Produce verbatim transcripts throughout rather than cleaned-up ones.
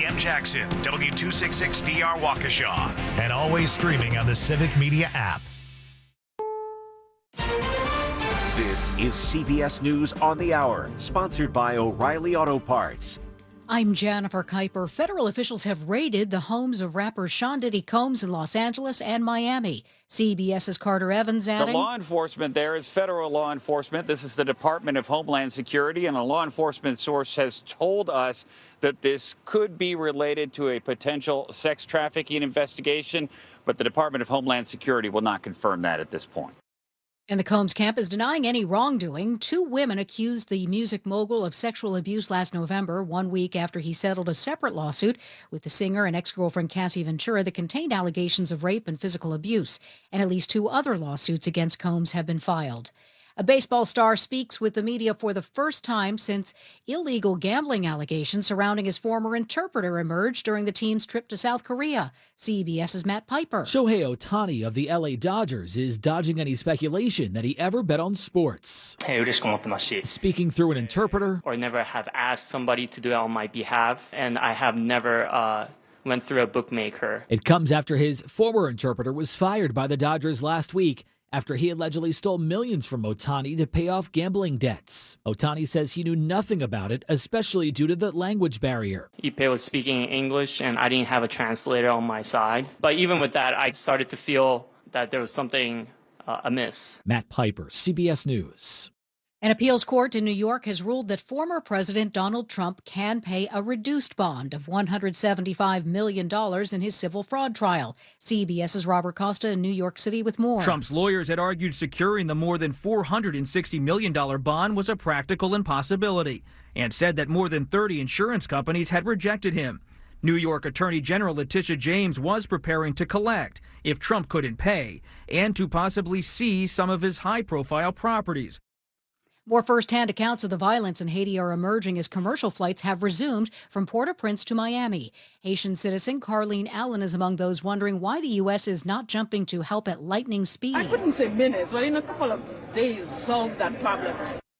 M Jackson, W two sixty-six D R Waukesha, and always streaming on the Civic Media app. This is C B S News on the Hour, sponsored by O'Reilly Auto Parts. I'm Jennifer Kuiper. Federal officials have raided the homes of rappers Sean Diddy Combs in Los Angeles and Miami. CBS's Carter Evans adding, the law enforcement there is federal law enforcement. This is the Department of Homeland Security, and a law enforcement source has told us that this could be related to a potential sex trafficking investigation, but the Department of Homeland Security will not confirm that at this point. And the Combs camp is denying any wrongdoing. Two women accused the music mogul of sexual abuse last November, one week after he settled a separate lawsuit with the singer and ex-girlfriend Cassie Ventura that contained allegations of rape and physical abuse. And at least two other lawsuits against Combs have been filed. A baseball star speaks with the media for the first time since illegal gambling allegations surrounding his former interpreter emerged during the team's trip to South Korea. CBS's Matt Piper. Shohei Ohtani of the L A Dodgers is dodging any speculation that he ever bet on sports. Speaking through an interpreter. Or never have asked somebody to do it on my behalf, and I have never uh, went through a bookmaker. It comes after his former interpreter was fired by the Dodgers last week after he allegedly stole millions from Ohtani to pay off gambling debts. Ohtani says he knew nothing about it, especially due to the language barrier. Ippei was speaking English, and I didn't have a translator on my side. But even with that, I started to feel that there was something uh, amiss. Matt Piper, C B S News. An appeals court in New York has ruled that former President Donald Trump can pay a reduced bond of one hundred seventy-five million dollars in his civil fraud trial. CBS's Robert Costa in New York City with more. Trump's lawyers had argued securing the more than four hundred sixty million dollars bond was a practical impossibility and said that more than thirty insurance companies had rejected him. New York Attorney General Letitia James was preparing to collect if Trump couldn't pay and to possibly seize some of his high-profile properties. More first-hand accounts of the violence in Haiti are emerging as commercial flights have resumed from Port-au-Prince to Miami. Haitian citizen Carlene Allen is among those wondering why the U S is not jumping to help at lightning speed. I couldn't say minutes, but in a couple of days solve that problem.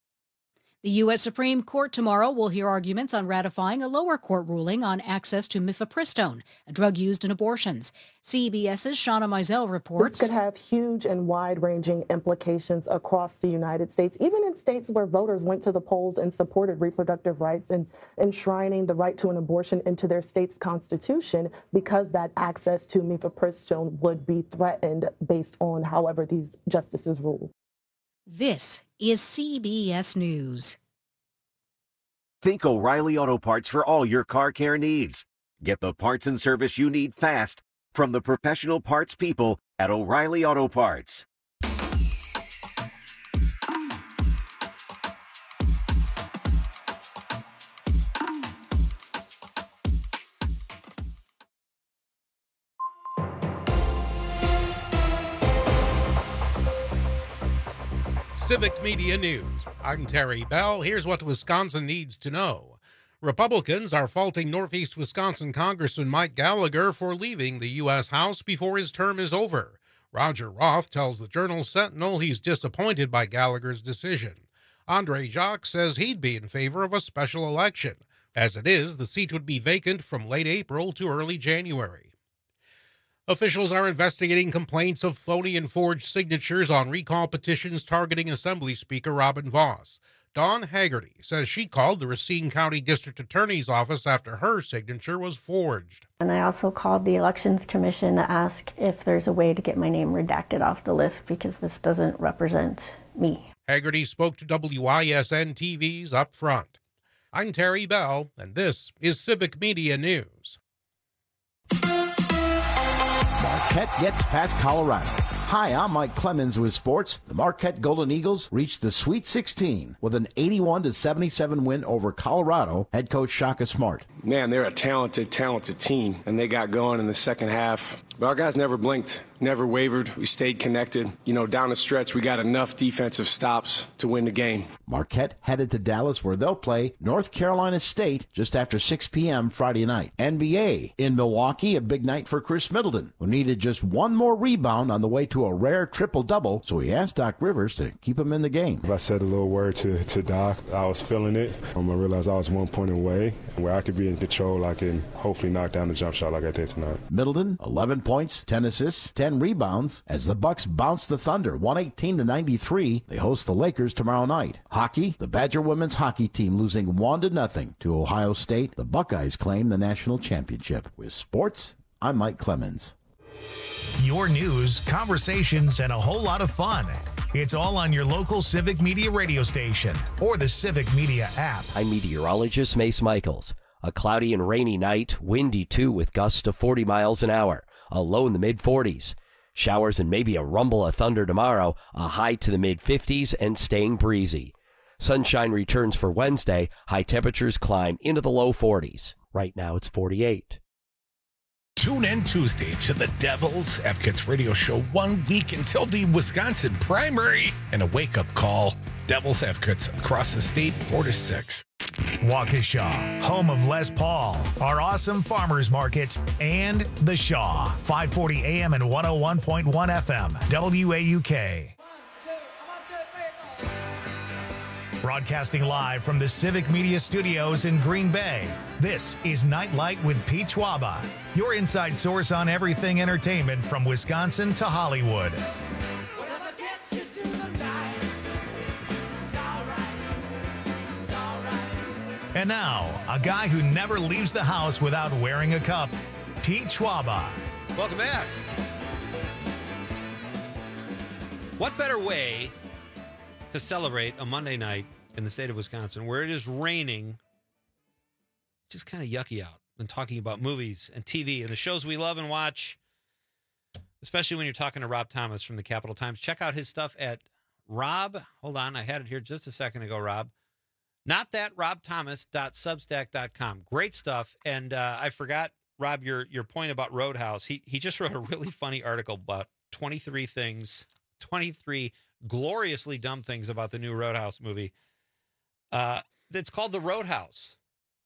The U S Supreme Court tomorrow will hear arguments on ratifying a lower court ruling on access to mifepristone, a drug used in abortions. CBS's Shauna Mizell reports. This could have huge and wide-ranging implications across the United States, even in states where voters went to the polls and supported reproductive rights and enshrining the right to an abortion into their state's constitution, because that access to mifepristone would be threatened based on however these justices rule. This is C B S News. Think O'Reilly Auto Parts for all your car care needs. Get the parts and service you need fast from the professional parts people at O'Reilly Auto Parts. Civic Media News. I'm Terry Bell. Here's what Wisconsin needs to know. Republicans are faulting Northeast Wisconsin Congressman Mike Gallagher for leaving the U S House before his term is over. Roger Roth tells the Journal-Sentinel he's disappointed by Gallagher's decision. Andre Jacques says he'd be in favor of a special election. As it is, the seat would be vacant from late April to early January. Officials are investigating complaints of phony and forged signatures on recall petitions targeting Assembly Speaker Robin Vos. Dawn Haggerty says she called the Racine County District Attorney's Office after her signature was forged. And I also called the Elections Commission to ask if there's a way to get my name redacted off the list because this doesn't represent me. Haggerty spoke to W I S N T V's Up Front. I'm Terry Bell, and this is Civic Media News. Marquette gets past Colorado. Hi, I'm Mike Clemens with sports. The Marquette Golden Eagles reached the Sweet sixteen with an eighty-one to seventy-seven win over Colorado. Head coach Shaka Smart. Man, they're a talented, talented team, and they got going in the second half. But our guys never blinked, never wavered. We stayed connected. You know, down the stretch, we got enough defensive stops to win the game. Marquette headed to Dallas, where they'll play North Carolina State just after six p.m. Friday night. N B A in Milwaukee, a big night for Chris Middleton, who needed just one more rebound on the way to a rare triple-double, so he asked Doc Rivers to keep him in the game. I said a little word to, to Doc. I was feeling it. Um, I realized I was one point away. Where I could be in control, I can hopefully knock down the jump shot like I did tonight. Middleton, eleven points, ten assists, ten rebounds. As the Bucks bounce the Thunder one eighteen to ninety-three, they host the Lakers tomorrow night. Hockey, the Badger women's hockey team losing one to nothing to Ohio State. The Buckeyes claim the national championship. With sports, I'm Mike Clemens. Your news, conversations, and a whole lot of fun. It's all on your local Civic Media radio station or the Civic Media app. I'm meteorologist Mace Michaels. A cloudy and rainy night, windy too with gusts to forty miles an hour, a low in the mid forties. Showers and maybe a rumble of thunder tomorrow, a high to the mid fifties and staying breezy. Sunshine returns for Wednesday, high temperatures climb into the low forties. Right now it's forty-eight. Tune in Tuesday to the Devil's Advocates radio show one week until the Wisconsin primary and a wake-up call. Devil's Advocates across the state, four to six. Waukesha, home of Les Paul, our awesome farmers market, and The Shaw, five forty A M and one oh one point one F M, W A U K. Broadcasting live from the Civic Media Studios in Green Bay, this is Nightlight with Pete Schwaba, your inside source on everything entertainment from Wisconsin to Hollywood. And now, a guy who never leaves the house without wearing a cup, Pete Schwaba. Welcome back. What better way to celebrate a Monday night in the state of Wisconsin where it is raining, just kind of yucky out, than talking about movies and T V and the shows we love and watch, especially when you're talking to Rob Thomas from the Capital Times. Check out his stuff at Rob. Hold on, I had it here just a second ago, Rob. Not that rob thomas dot substack dot com. Great stuff. And uh, I forgot, Rob, your your point about Roadhouse. He he just wrote a really funny article about twenty-three things, twenty-three gloriously dumb things about the new Roadhouse movie. Uh, it's called The Roadhouse.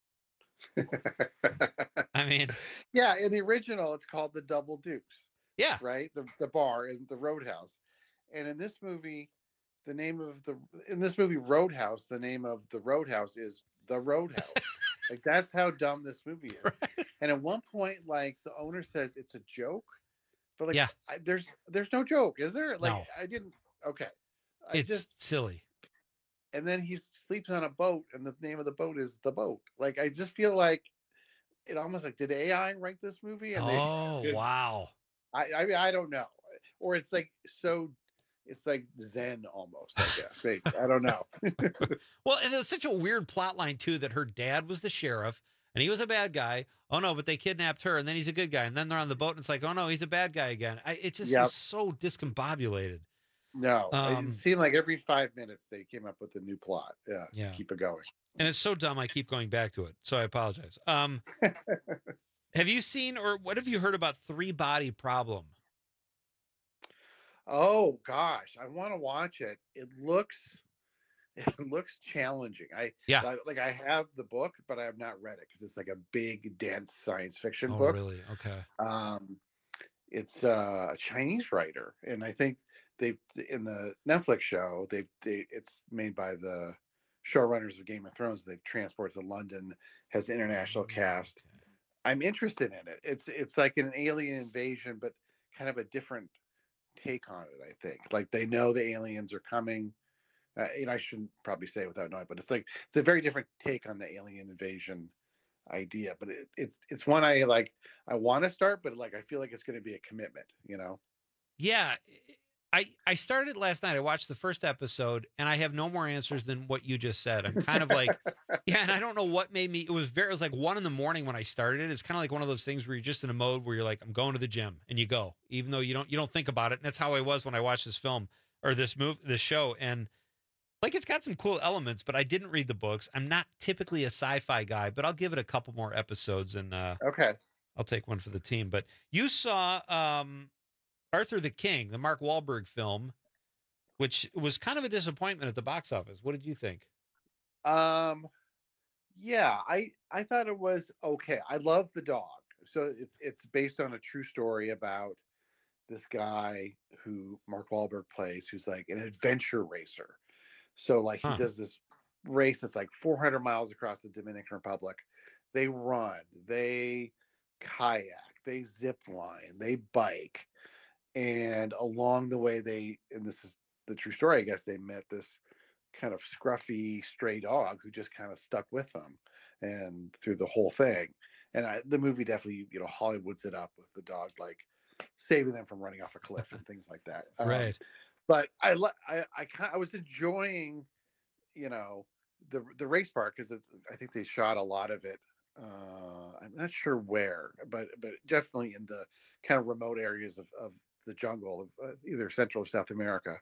I mean, yeah, in the original, it's called The Double Dukes. Yeah, right. The the bar in the Roadhouse, and in this movie. The name of the in this movie Roadhouse, the name of the Roadhouse is The Roadhouse. Like that's how dumb this movie is. Right. And at one point, like the owner says it's a joke, but like yeah. I, there's there's no joke, is there? Like no. I didn't. Okay, I it's just, silly. And then he sleeps on a boat, and the name of the boat is The Boat. Like I just feel like it almost like did A I write this movie? And oh they, wow! I I mean I don't know, or it's like so. It's like Zen almost, I guess. Maybe. I don't know. Well, and it's such a weird plot line, too, that her dad was the sheriff and he was a bad guy. Oh, no, but they kidnapped her and then he's a good guy. And then they're on the boat and it's like, oh, no, he's a bad guy again. I, it just yep. is so discombobulated. No, um, it seemed like every five minutes they came up with a new plot yeah, yeah. to keep it going. And it's so dumb, I keep going back to it. So I apologize. Um, have you seen or what have you heard about Three Body Problem? Oh gosh, I want to watch it. It looks, it looks challenging. I yeah, like, like I have the book, but I have not read it because it's like a big, dense science fiction oh, book. Really? Okay. Um, it's uh, a Chinese writer, and I think they've in the Netflix show. They've they it's made by the showrunners of Game of Thrones. They've transported to London, has an international okay. cast. I'm interested in it. It's it's like an alien invasion, but kind of a different take on it. I think like they know the aliens are coming. Uh, you know, I shouldn't probably say it without knowing, but it's like it's a very different take on the alien invasion idea. But it, it's it's one I like. I want to start, but like I feel like it's going to be a commitment. You know? Yeah, I I started last night. I watched the first episode, and I have no more answers than what you just said. I'm kind of like, yeah, and I don't know what made me. It was very. It was like one in the morning when I started it. It's kind of like one of those things where you're just in a mode where you're like, I'm going to the gym, and you go, even though you don't you don't think about it. And that's how I was when I watched this film or this move, this show, and. Like, it's got some cool elements, but I didn't read the books. I'm not typically a sci-fi guy, but I'll give it a couple more episodes and uh, okay, I'll take one for the team. But you saw um, Arthur the King, the Mark Wahlberg film, which was kind of a disappointment at the box office. What did you think? Um, yeah, I I thought it was okay. I love the dog. So it's it's based on a true story about this guy who Mark Wahlberg plays, who's like an adventure racer. So like he Huh. does this race that's like four hundred miles across the Dominican Republic. They run, they kayak, they zip line, they bike, and along the way they, and this is the true story, I guess, they met this kind of scruffy stray dog who just kind of stuck with them and through the whole thing. And I, the movie definitely, you know, Hollywoods it up with the dog like saving them from running off a cliff and things like that. Um, Right. But I, li- I, I, kind I was enjoying, you know, the the race part because I think they shot a lot of it. Uh, I'm not sure where, but but definitely in the kind of remote areas of, of the jungle of uh, either Central or South America.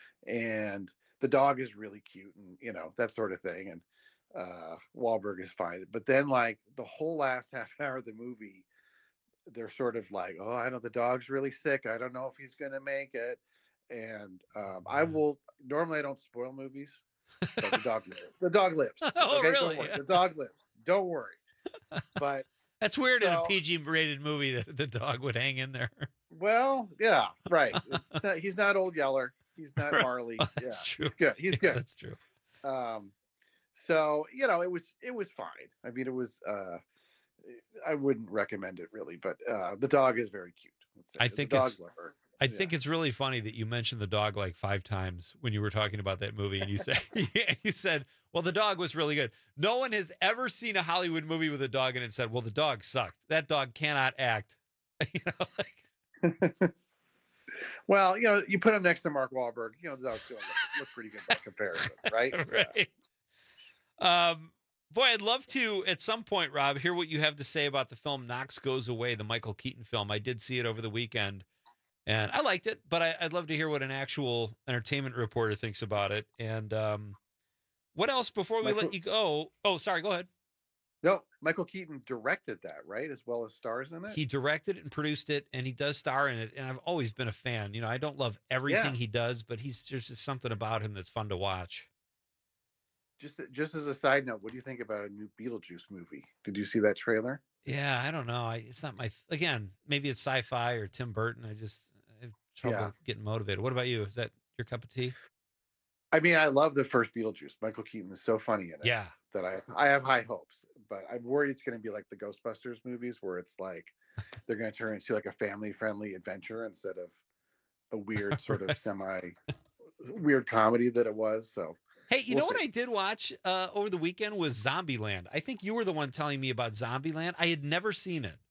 And the dog is really cute and, you know, that sort of thing. And uh, Wahlberg is fine. But then like the whole last half hour of the movie, they're sort of like, oh, I know the dog's really sick. I don't know if he's going to make it. And um, I will, normally I don't spoil movies, but the dog lives. The dog lives. Oh, okay? really? Don't worry. The dog lives. Don't worry. But That's weird in so- a P G rated movie that the dog would hang in there. well, yeah, right. It's not, he's not Old Yeller. He's not Marley. Oh, that's yeah, true. He's good. He's Yeah, good. that's true. Um, so you know, it was it was fine. I mean, it was. Uh, I wouldn't recommend it really, but uh, the dog is very cute. Let's say. I The think dog it's. lover. I think it's really funny that you mentioned the dog like five times when you were talking about that movie, and you said you said, "Well, the dog was really good." No one has ever seen a Hollywood movie with a dog in it and said, "Well, the dog sucked. That dog cannot act." You know, like, Well, you know, you put him next to Mark Wahlberg. You know, the dog's going to look, look pretty good by comparison, right? right. Um, boy, I'd love to at some point, Rob, hear what you have to say about the film Knox Goes Away, the Michael Keaton film. I did see it over the weekend, and I liked it, but I, I'd love to hear what an actual entertainment reporter thinks about it. And um, what else before we Michael- let you go? Oh, sorry, go ahead. No, Michael Keaton directed that, right, as well as stars in it. He directed it and produced it, and he does star in it. And I've always been a fan. You know, I don't love everything Yeah. he does, but he's there's just something about him that's fun to watch. Just just as a side note, what do you think about a new Beetlejuice movie? Did you see that trailer? Yeah, I don't know. I, it's not my th- again. Maybe it's sci-fi or Tim Burton. I just I have trouble Yeah. getting motivated. What about you? Is that your cup of tea? I mean, I love the first Beetlejuice. Michael Keaton is so funny in it. Yeah. That I I have high hopes, but I'm worried it's going to be like the Ghostbusters movies, where it's like they're going to turn into like a family-friendly adventure instead of a weird sort of semi weird comedy that it was. So Hey, you We'll know what see. I did watch uh, over the weekend was Zombieland. I think you were the one telling me about Zombieland. I had never seen it.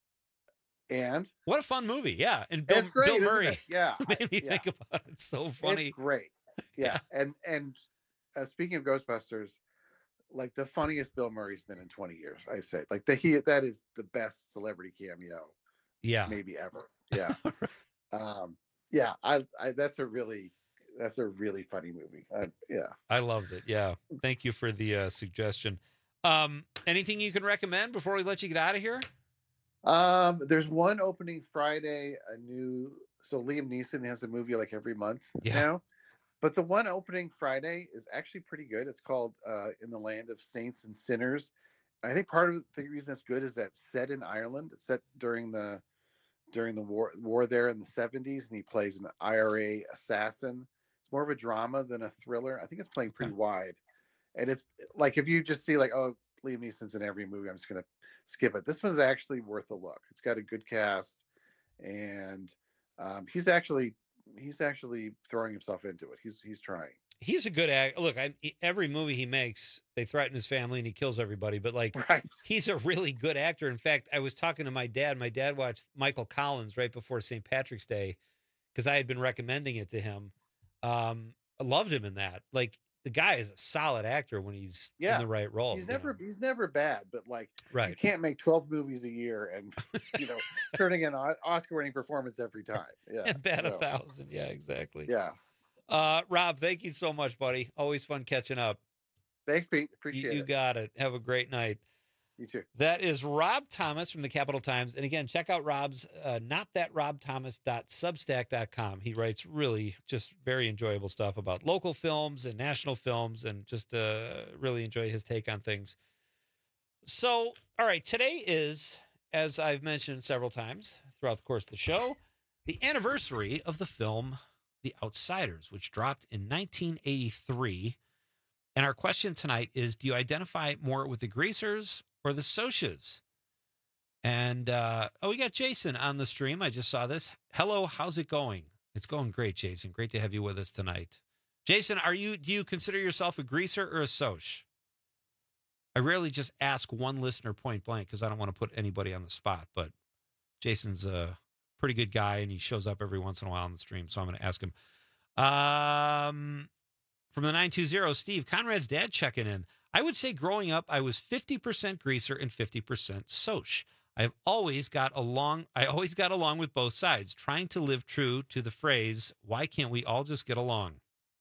And What a fun movie! Yeah, and Bill, it's great, Bill isn't Murray it? Yeah, made me yeah. think about it. It's so funny. It's great. Yeah, and and uh, speaking of Ghostbusters, like the funniest Bill Murray's been in twenty years. I say, like the he that is the best celebrity cameo, Yeah. maybe ever. Yeah, um, yeah. I, I that's a really that's a really funny movie. I, yeah. I loved it. Yeah. Thank you for the uh, suggestion. Um, anything you can recommend before we let you get out of here? Um, there's one opening Friday, a new. So Liam Neeson has a movie like every month Yeah. now, but the one opening Friday is actually pretty good. It's called uh, "In the Land of Saints and Sinners." I think part of the reason it's good is that it's set in Ireland. It's set during the during the war war there in the seventies, and he plays an I R A assassin. It's more of a drama than a thriller. I think it's playing pretty wide, and it's like if you just see like, oh, Liam Neeson's in every movie, I'm just gonna skip it. This one's actually worth a look. It's got a good cast, and um, he's actually he's actually throwing himself into it. He's he's trying. He's a good act. Look, I, every movie he makes, they threaten his family and he kills everybody. But like, Right. he's a really good actor. In fact, I was talking to my dad. My dad watched Michael Collins right before Saint Patrick's Day because I had been recommending it to him. Um, I loved him in that. Like, the guy is a solid actor when he's Yeah, in the right role. He's you never know? he's never bad, but like you Right. can't make twelve movies a year and you know turning in an Oscar winning performance every time. Yeah. And bat a so, thousand. Yeah, exactly. Yeah. Uh, Rob, thank you so much, buddy. Always fun catching up. Thanks, Pete. You, Appreciate you it. got it. Have a great night. You too. That is Rob Thomas from the Capital Times. And again, check out Rob's uh, not that rob thomas dot substack dot com. He writes really just very enjoyable stuff about local films and national films, and just uh, really enjoy his take on things. So, all right, today is, as I've mentioned several times throughout the course of the show, the anniversary of the film The Outsiders, which dropped in nineteen eighty-three. And our question tonight is, do you identify more with the Greasers or the Socs? And, uh, oh, we got Jason on the stream. I just saw this. Hello, how's it going? It's going great, Jason. Great to have you with us tonight. Jason, are you, do you consider yourself a Greaser or a Soc? I rarely just ask one listener point blank because I don't want to put anybody on the spot, but Jason's a pretty good guy and he shows up every once in a while on the stream, so I'm going to ask him. Um, from the nine two zero, Steve, Conrad's dad checking in. I would say growing up, I was fifty percent Greaser and fifty percent Soc. I've always got along. I always got along with both sides, trying to live true to the phrase, why can't we all just get along?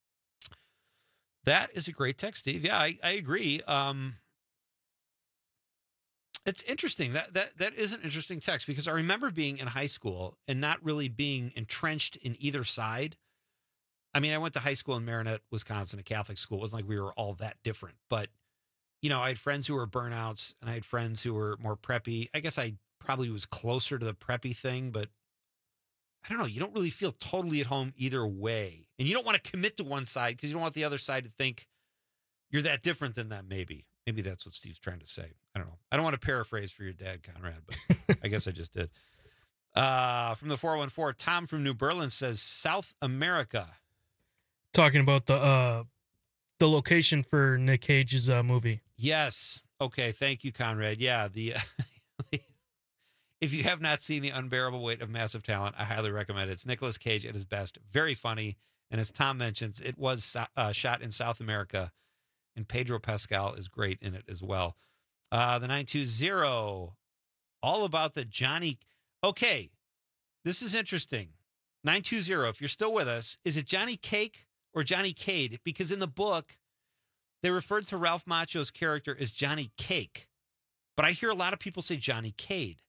That is a great text, Steve. Yeah, I, I agree. Um, it's interesting. That, that, that is an interesting text because I remember being in high school and not really being entrenched in either side. I mean, I went to high school in Marinette, Wisconsin, a Catholic school. It wasn't like we were all that different. But, you know, I had friends who were burnouts and I had friends who were more preppy. I guess I probably was closer to the preppy thing, but I don't know. You don't really feel totally at home either way. And you don't want to commit to one side because you don't want the other side to think you're that different than them, maybe. Maybe that's what Steve's trying to say. I don't know. I don't want to paraphrase for your dad, Conrad, but I guess I just did. Uh, from the four one four, Tom from New Berlin says, South America. Talking about the uh, the location for Nick Cage's uh, movie. Yes. Okay. Thank you, Conrad. Yeah. The if you have not seen The Unbearable Weight of Massive Talent, I highly recommend it. It's Nicolas Cage at his best. Very funny. And as Tom mentions, it was uh, shot in South America, and Pedro Pascal is great in it as well. Uh, the nine two zero, all about the Johnny. Okay. This is interesting. nine two zero, if you're still with us, is it Johnny Cake or Johnny Cade? Because in the book, they referred to Ralph Macchio's character as Johnny Cake. But I hear a lot of people say Johnny Cade.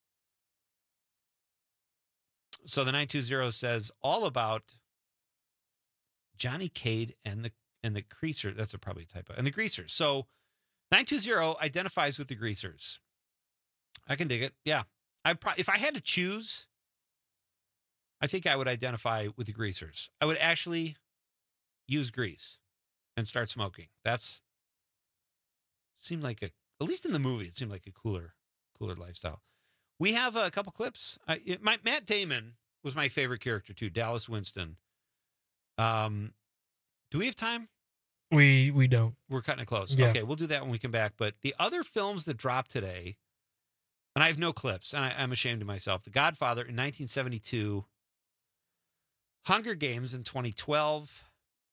So the nine two zero says all about Johnny Cade and the and the Greasers. That's a probably a typo. And the Greasers. So nine two zero identifies with the Greasers. I can dig it. Yeah. I pro- if I had to choose, I think I would identify with the Greasers. I would actually use grease and start smoking. That's seemed like a, at least in the movie, it seemed like a cooler, cooler lifestyle. We have a couple clips. I, it, my, Matt Damon was my favorite character too. Dallas Winston. Um, do we have time? We we don't. We're cutting it close. Yeah. Okay, we'll do that when we come back. But the other films that dropped today, and I have no clips, and I, I'm ashamed of myself. The Godfather in nineteen seventy-two. Hunger Games in twenty twelve.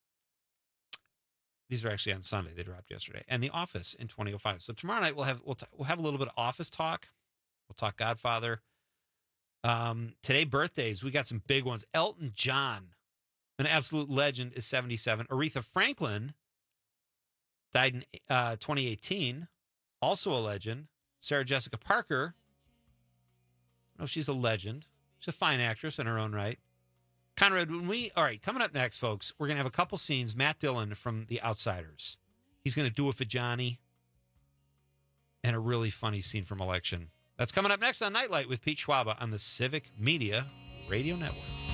These are actually on Sunday. They dropped yesterday. And The Office in twenty oh five. So tomorrow night we'll have we'll, t- we'll have a little bit of Office talk. We'll talk Godfather. Um, today birthdays, we got some big ones. Elton John, an absolute legend, is seventy-seven. Aretha Franklin died in uh, twenty eighteen, also a legend. Sarah Jessica Parker, no, she's a legend. She's a fine actress in her own right. Conrad, when we, all right, coming up next, folks, we're going to have a couple scenes. Matt Dillon from The Outsiders. He's going to do it for Johnny. And a really funny scene from Election. That's coming up next on Nightlight with Pete Schwaba on the Civic Media Radio Network.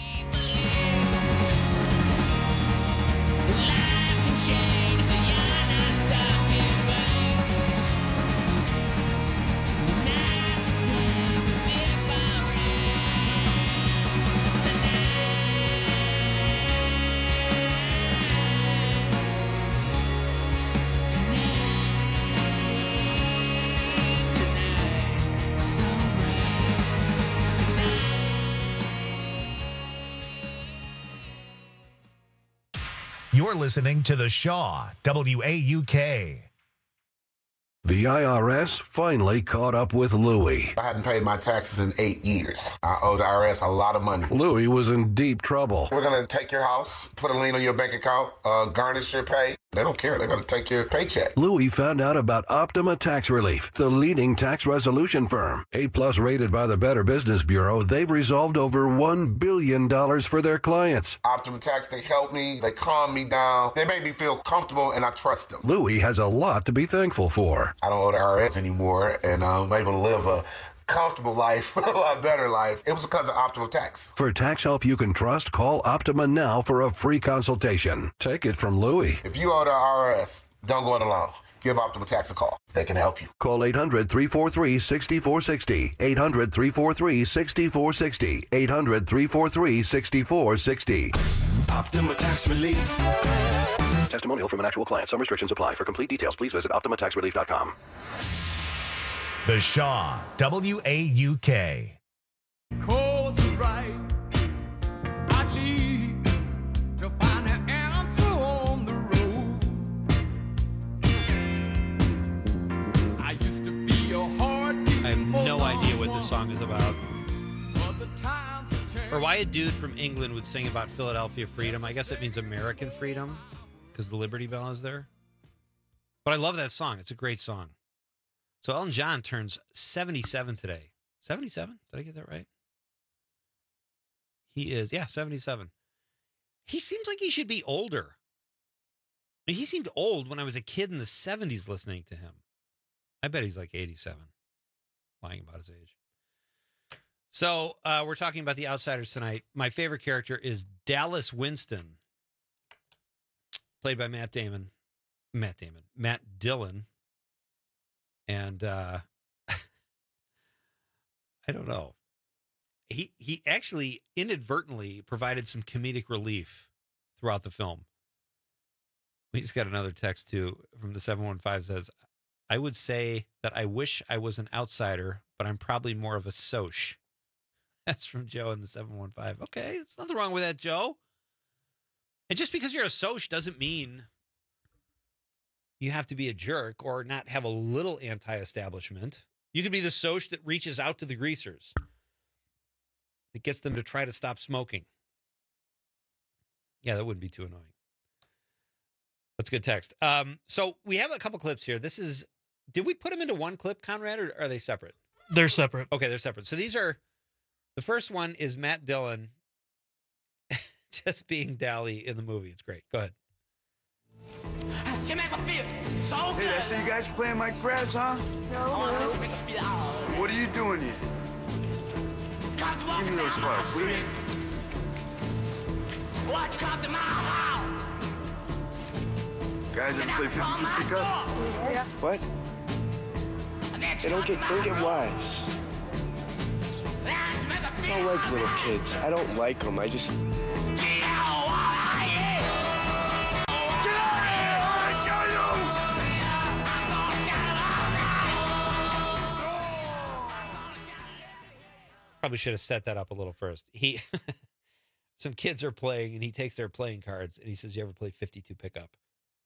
You're listening to The Shaw, W A U K. The I R S finally caught up with Louie. I hadn't paid my taxes in eight years. I owe the I R S a lot of money. Louie was in deep trouble. We're going to take your house, put a lien on your bank account, uh, garnish your pay, They don't care. They're going to take your paycheck. Louis found out about Optima Tax Relief, the leading tax resolution firm. A-plus rated by the Better Business Bureau, they've resolved over one billion dollars for their clients. Optima Tax, they help me. They calm me down. They make me feel comfortable, and I trust them. Louis has a lot to be thankful for. I don't owe the I R S anymore, and I'm able to live a comfortable life, a lot better life. It was because of Optima Tax. For tax help you can trust, call Optima now for a free consultation. Take it from Louis. If you owe the I R S, don't go it alone. Give Optima Tax a call. They can help you. Call eight hundred, three four three, six four six zero. eight hundred, three four three, six four six zero. eight hundred, three four three, six four six zero. Optima Tax Relief. Testimonial from an actual client. Some restrictions apply. For complete details, please visit optima tax relief dot com. The Shaw, W A U K. Cause right, I leave to find an answer on the road. I used to be a hard I have no idea what this song is about. Or why a dude from England would sing about Philadelphia freedom. I guess it means American freedom because the Liberty Bell is there. But I love that song. It's a great song. So Elton John turns seventy-seven today. seventy-seven? Did I get that right? He is, yeah, seventy-seven. He seems like he should be older. I mean, he seemed old when I was a kid in the seventies listening to him. I bet he's like eighty-seven. Lying about his age. So uh, we're talking about The Outsiders tonight. My favorite character is Dallas Winston, played by Matt Damon. Matt Damon. Matt Dillon. And uh, I don't know. He he actually inadvertently provided some comedic relief throughout the film. We just got another text too from the seven one five says, I would say that I wish I was an outsider, but I'm probably more of a soch. That's from Joe in the seven one five. Okay, there's nothing wrong with that, Joe. And just because you're a soch doesn't mean you have to be a jerk or not have a little anti-establishment. You could be the soch that reaches out to the greasers. It gets them to try to stop smoking. Yeah, that wouldn't be too annoying. That's good text. Um, so we have a couple clips here. This is, did we put them into one clip, Conrad, or are they separate? They're separate. Okay, they're separate. So these are, the first one is Matt Dillon just being Dally in the movie. It's great. Go ahead. She make me feel so good. Hey, I see you guys playing my crabs, huh? No. What are you doing here? Give me those cards, will you? Watch come to my house. Guys, ever play fifty-two pickup? Yeah. What? Hey, don't get, don't get wise. I don't like little kids. I don't like them. I just... Probably should have set that up a little first. He, some kids are playing, and he takes their playing cards, and he says, "You ever play fifty-two pickup?"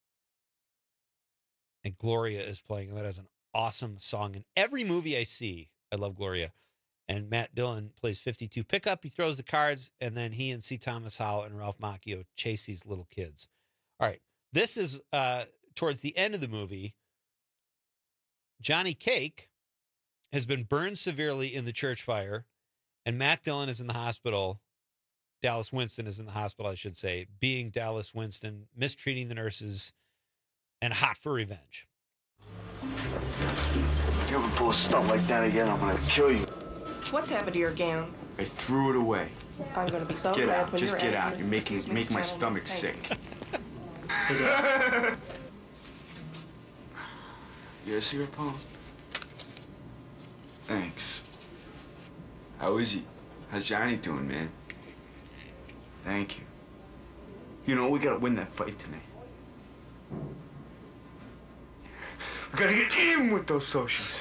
And Gloria is playing, and that is an awesome song. In every movie I see, I love Gloria. And Matt Dillon plays fifty-two pickup. He throws the cards, and then he and C. Thomas Howell and Ralph Macchio chase these little kids. All right, this is uh, towards the end of the movie. Johnny Cake has been burned severely in the church fire. And Matt Dillon is in the hospital. Dallas Winston is in the hospital, I should say, being Dallas Winston, mistreating the nurses, and hot for revenge. If you ever pull a stunt like that again, I'm gonna kill you. What's happened to your gown? I threw it away. I'm gonna be so Get glad out, when just you're get out. out. You're making Excuse me, make my gentlemen. stomach Thank sick. You a cigarette, Paul? Thanks. How is he? How's Johnny doing, man? Thank you. You know, we gotta win that fight tonight. We gotta get in with those socials.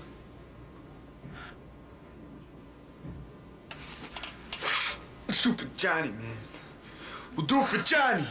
Let's do it for Johnny, man. We'll do it for Johnny.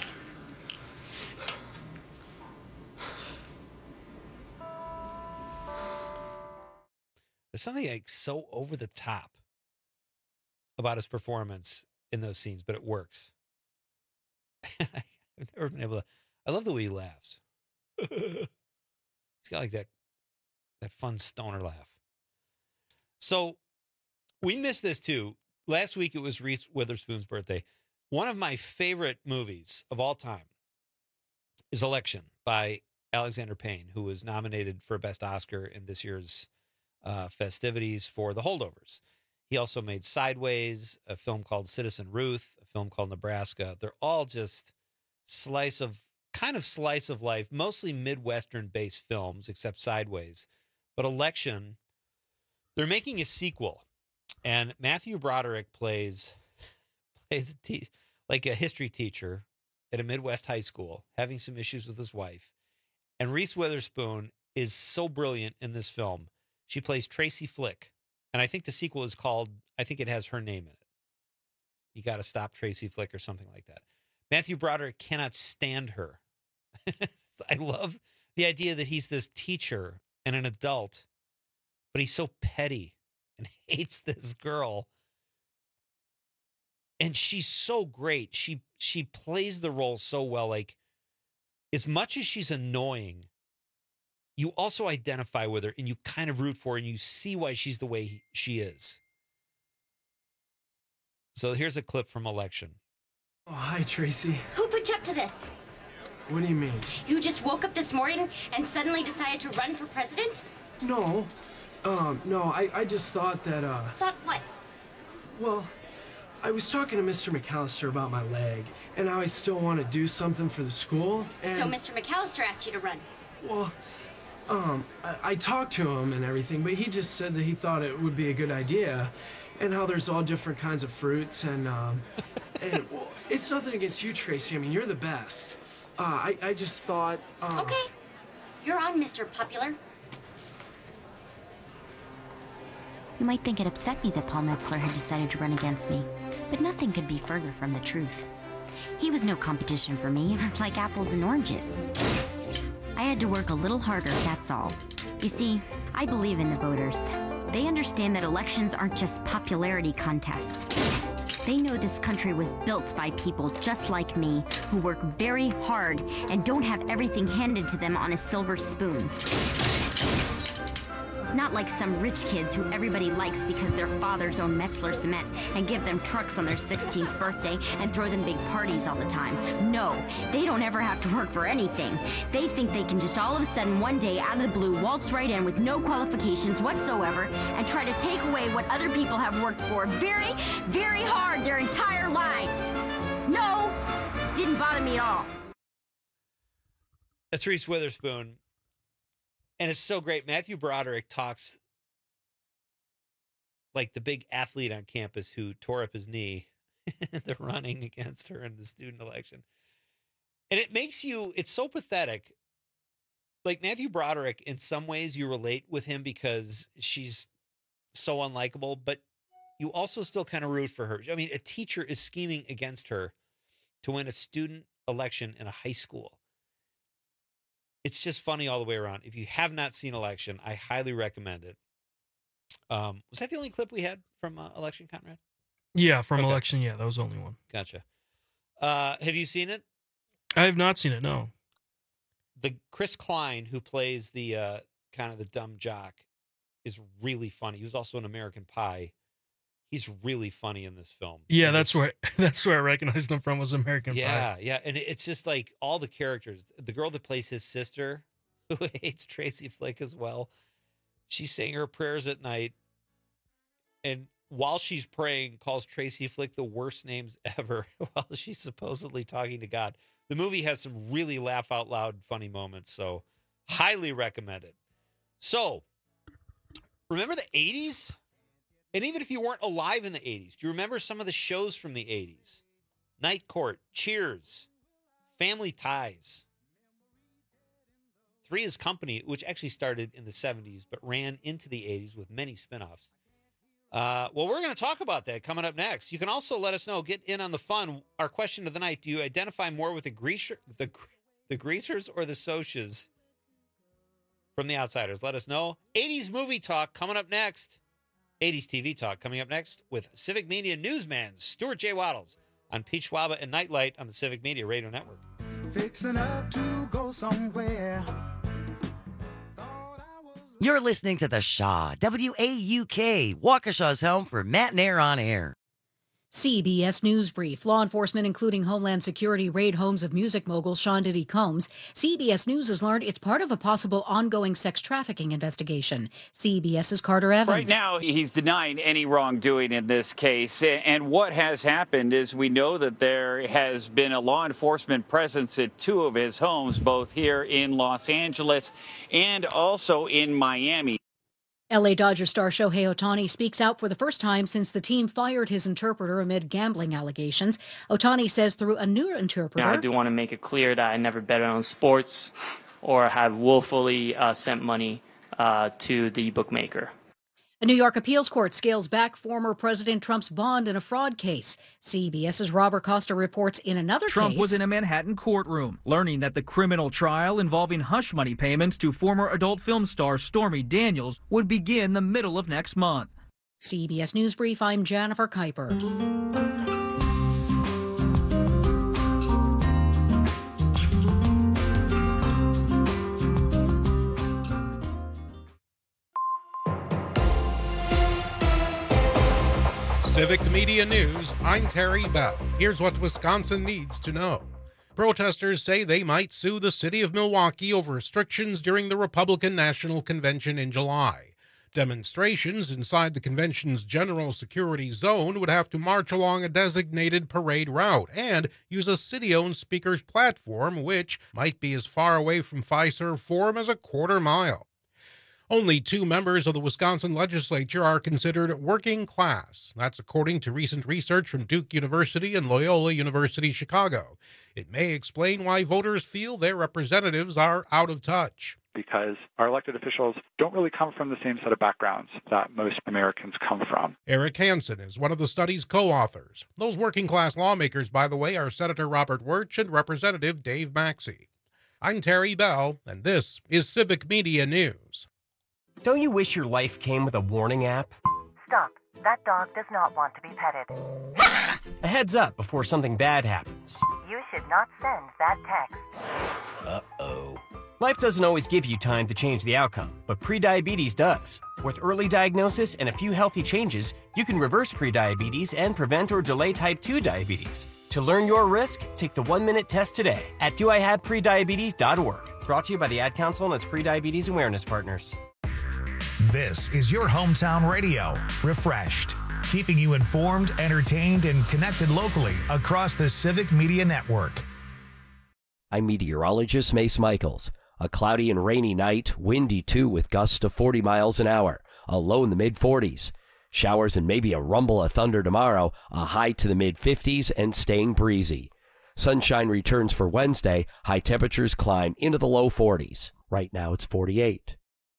There's something like so over the top about his performance in those scenes, but it works. I've never been able to. I love the way he laughs. He's got like that, that fun stoner laugh. So we missed this too. Last week it was Reese Witherspoon's birthday. One of my favorite movies of all time is Election by Alexander Payne, who was nominated for Best Oscar in this year's uh, festivities for The Holdovers. He also made Sideways, a film called Citizen Ruth, a film called Nebraska. They're all just slice of, kind of slice of life, mostly Midwestern-based films, except Sideways. But Election, they're making a sequel. And Matthew Broderick plays plays a te- like a history teacher at a Midwest high school, having some issues with his wife. And Reese Witherspoon is so brilliant in this film. She plays Tracy Flick. And I think the sequel is called, I think it has her name in it. You Got to Stop Tracy Flick or something like that. Matthew Broderick cannot stand her. I love the idea that he's this teacher and an adult, but he's so petty and hates this girl. And she's so great. She she plays the role so well. Like, as much as she's annoying, you also identify with her and you kind of root for her and you see why she's the way he, she is. So here's a clip from Election. Oh, hi, Tracy. Who put you up to this? What do you mean? You just woke up this morning and suddenly decided to run for president? No. Um, no, I, I just thought that, uh... Thought what? Well, I was talking to Mister McAllister about my leg and how I still want to do something for the school, and... So Mister McAllister asked you to run? Well, um, I, I talked to him and everything, but he just said that he thought it would be a good idea, and how there's all different kinds of fruits, and, um... and, well, it's nothing against you, Tracy. I mean, you're the best. Uh, I, I just thought, uh... Okay. You're on, Mister Popular. You might think it upset me that Paul Metzler had decided to run against me, but nothing could be further from the truth. He was no competition for me. It was like apples and oranges. I had to work a little harder, that's all. You see, I believe in the voters. They understand that elections aren't just popularity contests. They know this country was built by people just like me, who work very hard and don't have everything handed to them on a silver spoon. Not like some rich kids who everybody likes because their fathers own Metzler Cement and give them trucks on their sixteenth birthday and throw them big parties all the time. No, they don't ever have to work for anything. They think they can just all of a sudden one day out of the blue waltz right in with no qualifications whatsoever and try to take away what other people have worked for very, very hard their entire lives. No, didn't bother me at all. That's Reese Witherspoon. And it's so great. Matthew Broderick talks like the big athlete on campus who tore up his knee the running against her in the student election. And it makes you, it's so pathetic. Like Matthew Broderick, in some ways you relate with him because she's so unlikable, but you also still kind of root for her. I mean, a teacher is scheming against her to win a student election in a high school. It's just funny all the way around. If you have not seen Election, I highly recommend it. Um, was that the only clip we had from uh, Election, Conrad? Yeah, from Okay. Election, yeah, that was the only one. Gotcha. Uh, have you seen it? I have not seen it, no. The Chris Klein, who plays the uh, kind of the dumb jock, is really funny. He was also in American Pie. He's really funny in this film. Yeah, And that's it's- where that's where I recognized him from, was American Yeah, Pie. yeah. And it's just like all the characters. The girl that plays his sister, who hates Tracy Flick as well, she's saying her prayers at night. And while she's praying, calls Tracy Flick the worst names ever while she's supposedly talking to God. The movie has some really laugh out loud funny moments. So highly recommend it. So remember the eighties? And even if you weren't alive in the eighties, do you remember some of the shows from the eighties? Night Court, Cheers, Family Ties. Three is Company, which actually started in the seventies, but ran into the eighties with many spinoffs. Uh, well, we're going to talk about that coming up next. You can also let us know, get in on the fun. Our question of the night, do you identify more with the greaser, the, the greasers or the socias from The Outsiders? Let us know. eighties movie talk coming up next. eighties T V talk coming up next with Civic Media newsman Stuart J. Waddles on Peach Waba and Nightlight on the Civic Media Radio Network. fixing up to go somewhere. You're listening to The Shaw, W A U K, Waukesha's home for Matt Nair on air. C B S News Brief. Law enforcement, including Homeland Security, raid homes of music mogul Sean Diddy Combs. C B S News has learned it's part of a possible ongoing sex trafficking investigation. CBS's Carter Evans. Right now, he's denying any wrongdoing in this case. And what has happened is we know that there has been a law enforcement presence at two of his homes, both here in Los Angeles and also in Miami. L A Dodger star Shohei Ohtani speaks out for the first time since the team fired his interpreter amid gambling allegations. Ohtani says through a new interpreter... I do want to make it clear that I never bet on sports or have willfully uh, sent money uh, to the bookmaker. A New York appeals court scales back former President Trump's bond in a fraud case. CBS's Robert Costa reports in another Trump case... was in a Manhattan courtroom, learning that the criminal trial involving hush money payments to former adult film star Stormy Daniels would begin the middle of next month. C B S News Brief, I'm Jennifer Kuiper. Civic Media News, I'm Terry Bell. Here's what Wisconsin needs to know. Protesters say they might sue the city of Milwaukee over restrictions during the Republican National Convention in July. Demonstrations inside the convention's general security zone would have to march along a designated parade route and use a city-owned speaker's platform, which might be as far away from Fiserv Forum as a quarter mile. Only two members of the Wisconsin legislature are considered working class. That's according to recent research from Duke University and Loyola University Chicago. It may explain why voters feel their representatives are out of touch. Because our elected officials don't really come from the same set of backgrounds that most Americans come from. Eric Hansen is one of the study's co-authors. Those working class lawmakers, by the way, are Senator Robert Wirch and Representative Dave Maxey. I'm Terry Bell, and this is Civic Media News. Don't you wish your life came with a warning app? Stop. That dog does not want to be petted. A heads up before something bad happens. You should not send that text. Uh-oh. Life doesn't always give you time to change the outcome, but prediabetes does. With early diagnosis and a few healthy changes, you can reverse prediabetes and prevent or delay type two diabetes. To learn your risk, take the one-minute test today at do I have prediabetes dot org. Brought to you by the Ad Council and its prediabetes awareness partners. This is your hometown radio, refreshed, keeping you informed, entertained, and connected locally across the Civic Media Network. I'm meteorologist Mace Michaels. A cloudy and rainy night, windy too with gusts to forty miles an hour, a low in the mid forties. Showers and maybe a rumble of thunder tomorrow, a high to the mid fifties and staying breezy. Sunshine returns for Wednesday, high temperatures climb into the low forties. Right now it's forty-eight.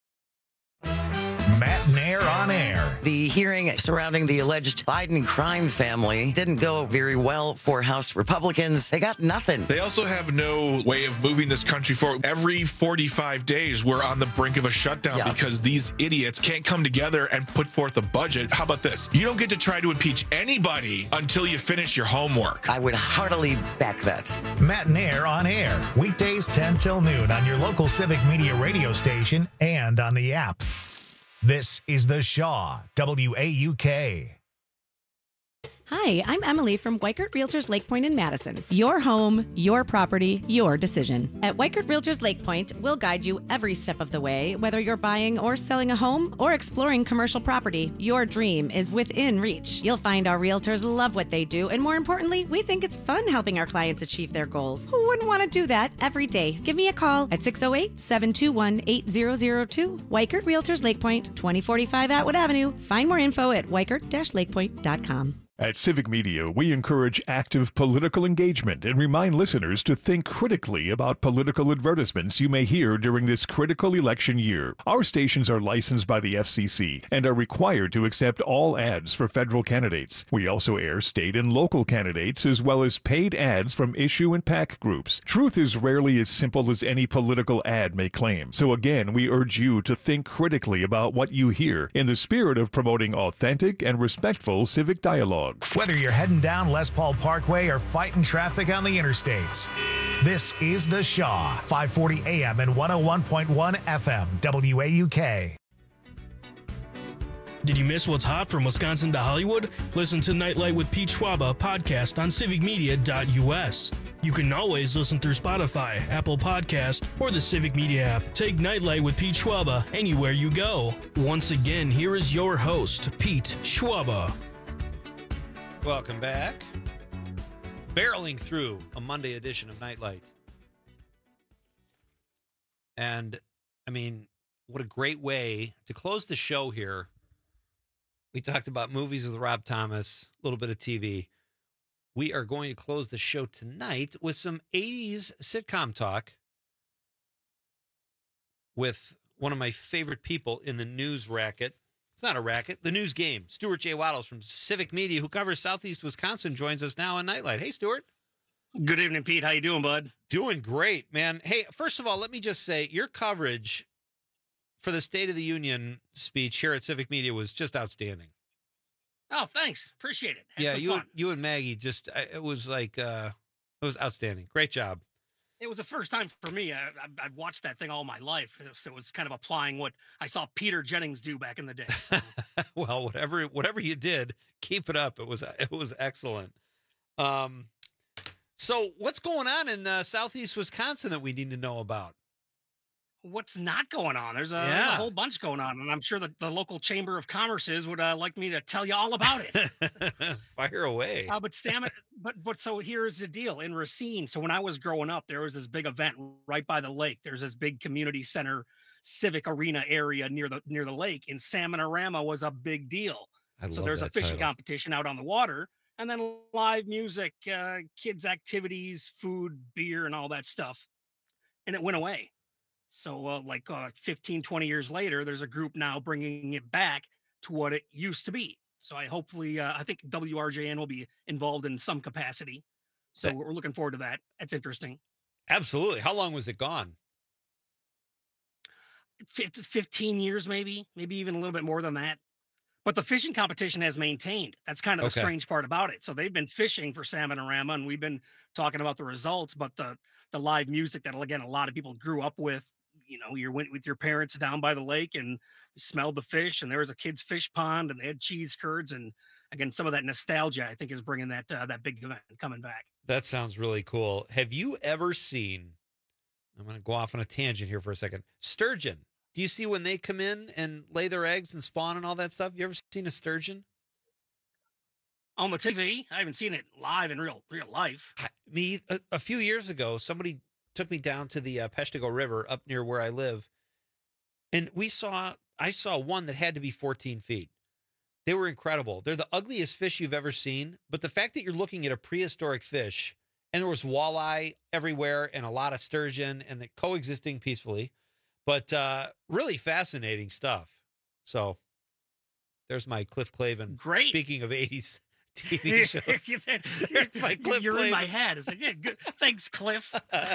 Matt Nair on air. The hearing surrounding the alleged Biden crime family didn't go very well for House Republicans. They got nothing. They also have no way of moving this country forward. Every forty-five days, we're on the brink of a shutdown yeah. because these idiots can't come together and put forth a budget. How about this? You don't get to try to impeach anybody until you finish your homework. I would heartily back that. Matt Nair on air. Weekdays ten till noon on your local Civic Media radio station and on the app. This is The Shaw, W A U K. Hi, I'm Emily from Weichert Realtors Lake Point in Madison. Your home, your property, your decision. At Weichert Realtors Lake Point, we'll guide you every step of the way. Whether you're buying or selling a home or exploring commercial property, your dream is within reach. You'll find our realtors love what they do, and more importantly, we think it's fun helping our clients achieve their goals. Who wouldn't want to do that every day? Give me a call at six oh eight, seven two one, eight zero zero two. Weichert Realtors Lake Point, twenty forty-five Atwood Avenue. Find more info at weichert dash lake point dot com. At Civic Media, we encourage active political engagement and remind listeners to think critically about political advertisements you may hear during this critical election year. Our stations are licensed by the F C C and are required to accept all ads for federal candidates. We also air state and local candidates as well as paid ads from issue and PAC groups. Truth is rarely as simple as any political ad may claim. So again, we urge you to think critically about what you hear in the spirit of promoting authentic and respectful civic dialogue. Whether you're heading down Les Paul Parkway or fighting traffic on the interstates, This is The Shaw, five forty A M and one oh one point one F M, W A U K. Did you miss what's hot from Wisconsin to Hollywood? Listen to Nightlight with Pete Schwaba podcast on civic media dot U S. You can always listen through Spotify, Apple Podcast, or the Civic Media app. Take Nightlight with Pete Schwaba anywhere you go. Once again, here is your host, Pete Schwaba. Welcome back. Barreling through a Monday edition of Nightlight. And, I mean, what a great way to close the show here. We talked about movies with Rob Thomas, a little bit of T V. We are going to close the show tonight with some eighties sitcom talk with one of my favorite people in the news racket. It's not a racket, the news game. Stuart J. Waddles from Civic Media, who covers Southeast Wisconsin, joins us now on Nightlight. Hey, Stuart. Good evening, Pete. How you doing, bud? Doing great, man. Hey, first of all, let me just say your coverage for the State of the Union speech here at Civic Media was just outstanding. Oh, thanks. Appreciate it. Had yeah, some you fun. and, you and Maggie just it was like uh, it was outstanding. Great job. It was the first time for me. I, I, I've watched that thing all my life, so it was kind of applying what I saw Peter Jennings do back in the day. So. Well, whatever whatever you did, keep it up. It was it was excellent. Um, so what's going on in uh, Southeast Wisconsin that we need to know about? What's not going on? There's a, Yeah. there's a whole bunch going on, and I'm sure that the local Chamber of Commerce's would uh, like me to tell you all about it. Fire away. Uh, but Sam, but but so here's the deal in Racine. So when I was growing up, there was this big event right by the lake. There's this big community center, civic arena area near the near the lake, and Salmonorama was a big deal. I so love there's that a fishing title. competition out on the water, and then live music, uh, kids activities, food, beer, and all that stuff. And it went away. So uh, like uh, fifteen, twenty years later, there's a group now bringing it back to what it used to be. So I hopefully, uh, I think W R J N will be involved in some capacity. So That- we're looking forward to that. That's interesting. Absolutely. How long was it gone? Fif- fifteen years, maybe, maybe even a little bit more than that. But the fishing competition has maintained. That's kind of the Okay. strange part about it. So they've been fishing for Salmonorama, and we've been talking about the results. But the the live music that, again, a lot of people grew up with. You know, you went with your parents down by the lake and smelled the fish, and there was a kid's fish pond, and they had cheese curds, and again, some of that nostalgia I think is bringing that uh, that big event coming back. That sounds really cool. Have you ever seen, I'm going to go off on a tangent here for a second, sturgeon? Do you see when they come in and lay their eggs and spawn and all that stuff? You ever seen a sturgeon? On the T V, I haven't seen it live in real real life. I, me, a, a few years ago, somebody took me down to the uh, Peshtigo River up near where I live, and we saw, I saw one that had to be fourteen feet. They were incredible. They're the ugliest fish you've ever seen, but the fact that you're looking at a prehistoric fish, and there was walleye everywhere and a lot of sturgeon, and they're coexisting peacefully, but uh, really fascinating stuff. So there's my Cliff Clavin. Great. Speaking of eighties T V shows. There's my Cliff You're Clavin. in my head. It's like, yeah, good. Thanks, Cliff.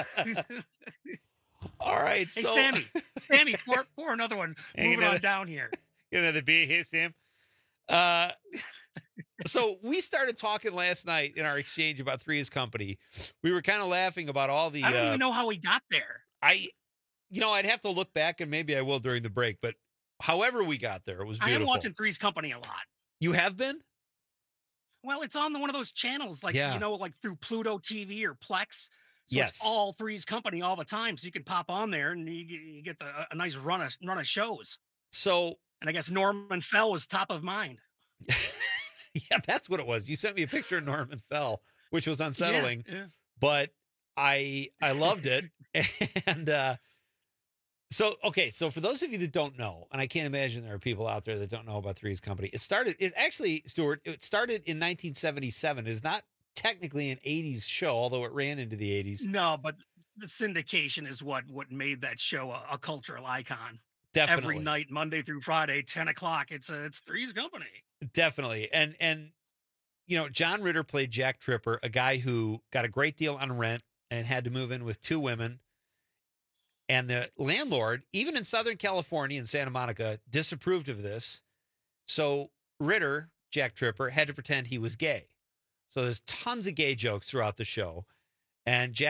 All right. Hey, so Sammy, Sammy, pour, pour another one. Hang Moving another- on down here. Get another beer here, Sam. Uh, so we started talking last night in our exchange about Three's Company. We were kind of laughing about all the. I don't uh, even know how we got there. I, you know, I'd have to look back, and maybe I will during the break. But however we got there, it was I beautiful. am watching Three's Company a lot. You have been? Well, it's on the, one of those channels, like, Yeah. you know, like through Pluto T V or Plex. So Yes. It's all Three's Company all the time. So you can pop on there and you, get- you get the, a nice run of, run of shows. So, And I guess Norman Fell was top of mind. yeah, that's what it was. You sent me a picture of Norman Fell, which was unsettling, Yeah, yeah. but I I loved it. And uh, so, okay, so for those of you that don't know, and I can't imagine there are people out there that don't know about Three's Company, it started, it actually, Stuart, it started in nineteen seventy-seven. It is not technically an eighties show, although it ran into the eighties. No, but the syndication is what what made that show a, a cultural icon. Definitely. Every night, Monday through Friday, ten o'clock. It's a, it's Three's Company. Definitely. And, and, you know, John Ritter played Jack Tripper, a guy who got a great deal on rent and had to move in with two women. And the landlord, even in Southern California in Santa Monica, disapproved of this. So Ritter, Jack Tripper, had to pretend he was gay. So there's tons of gay jokes throughout the show. And Jack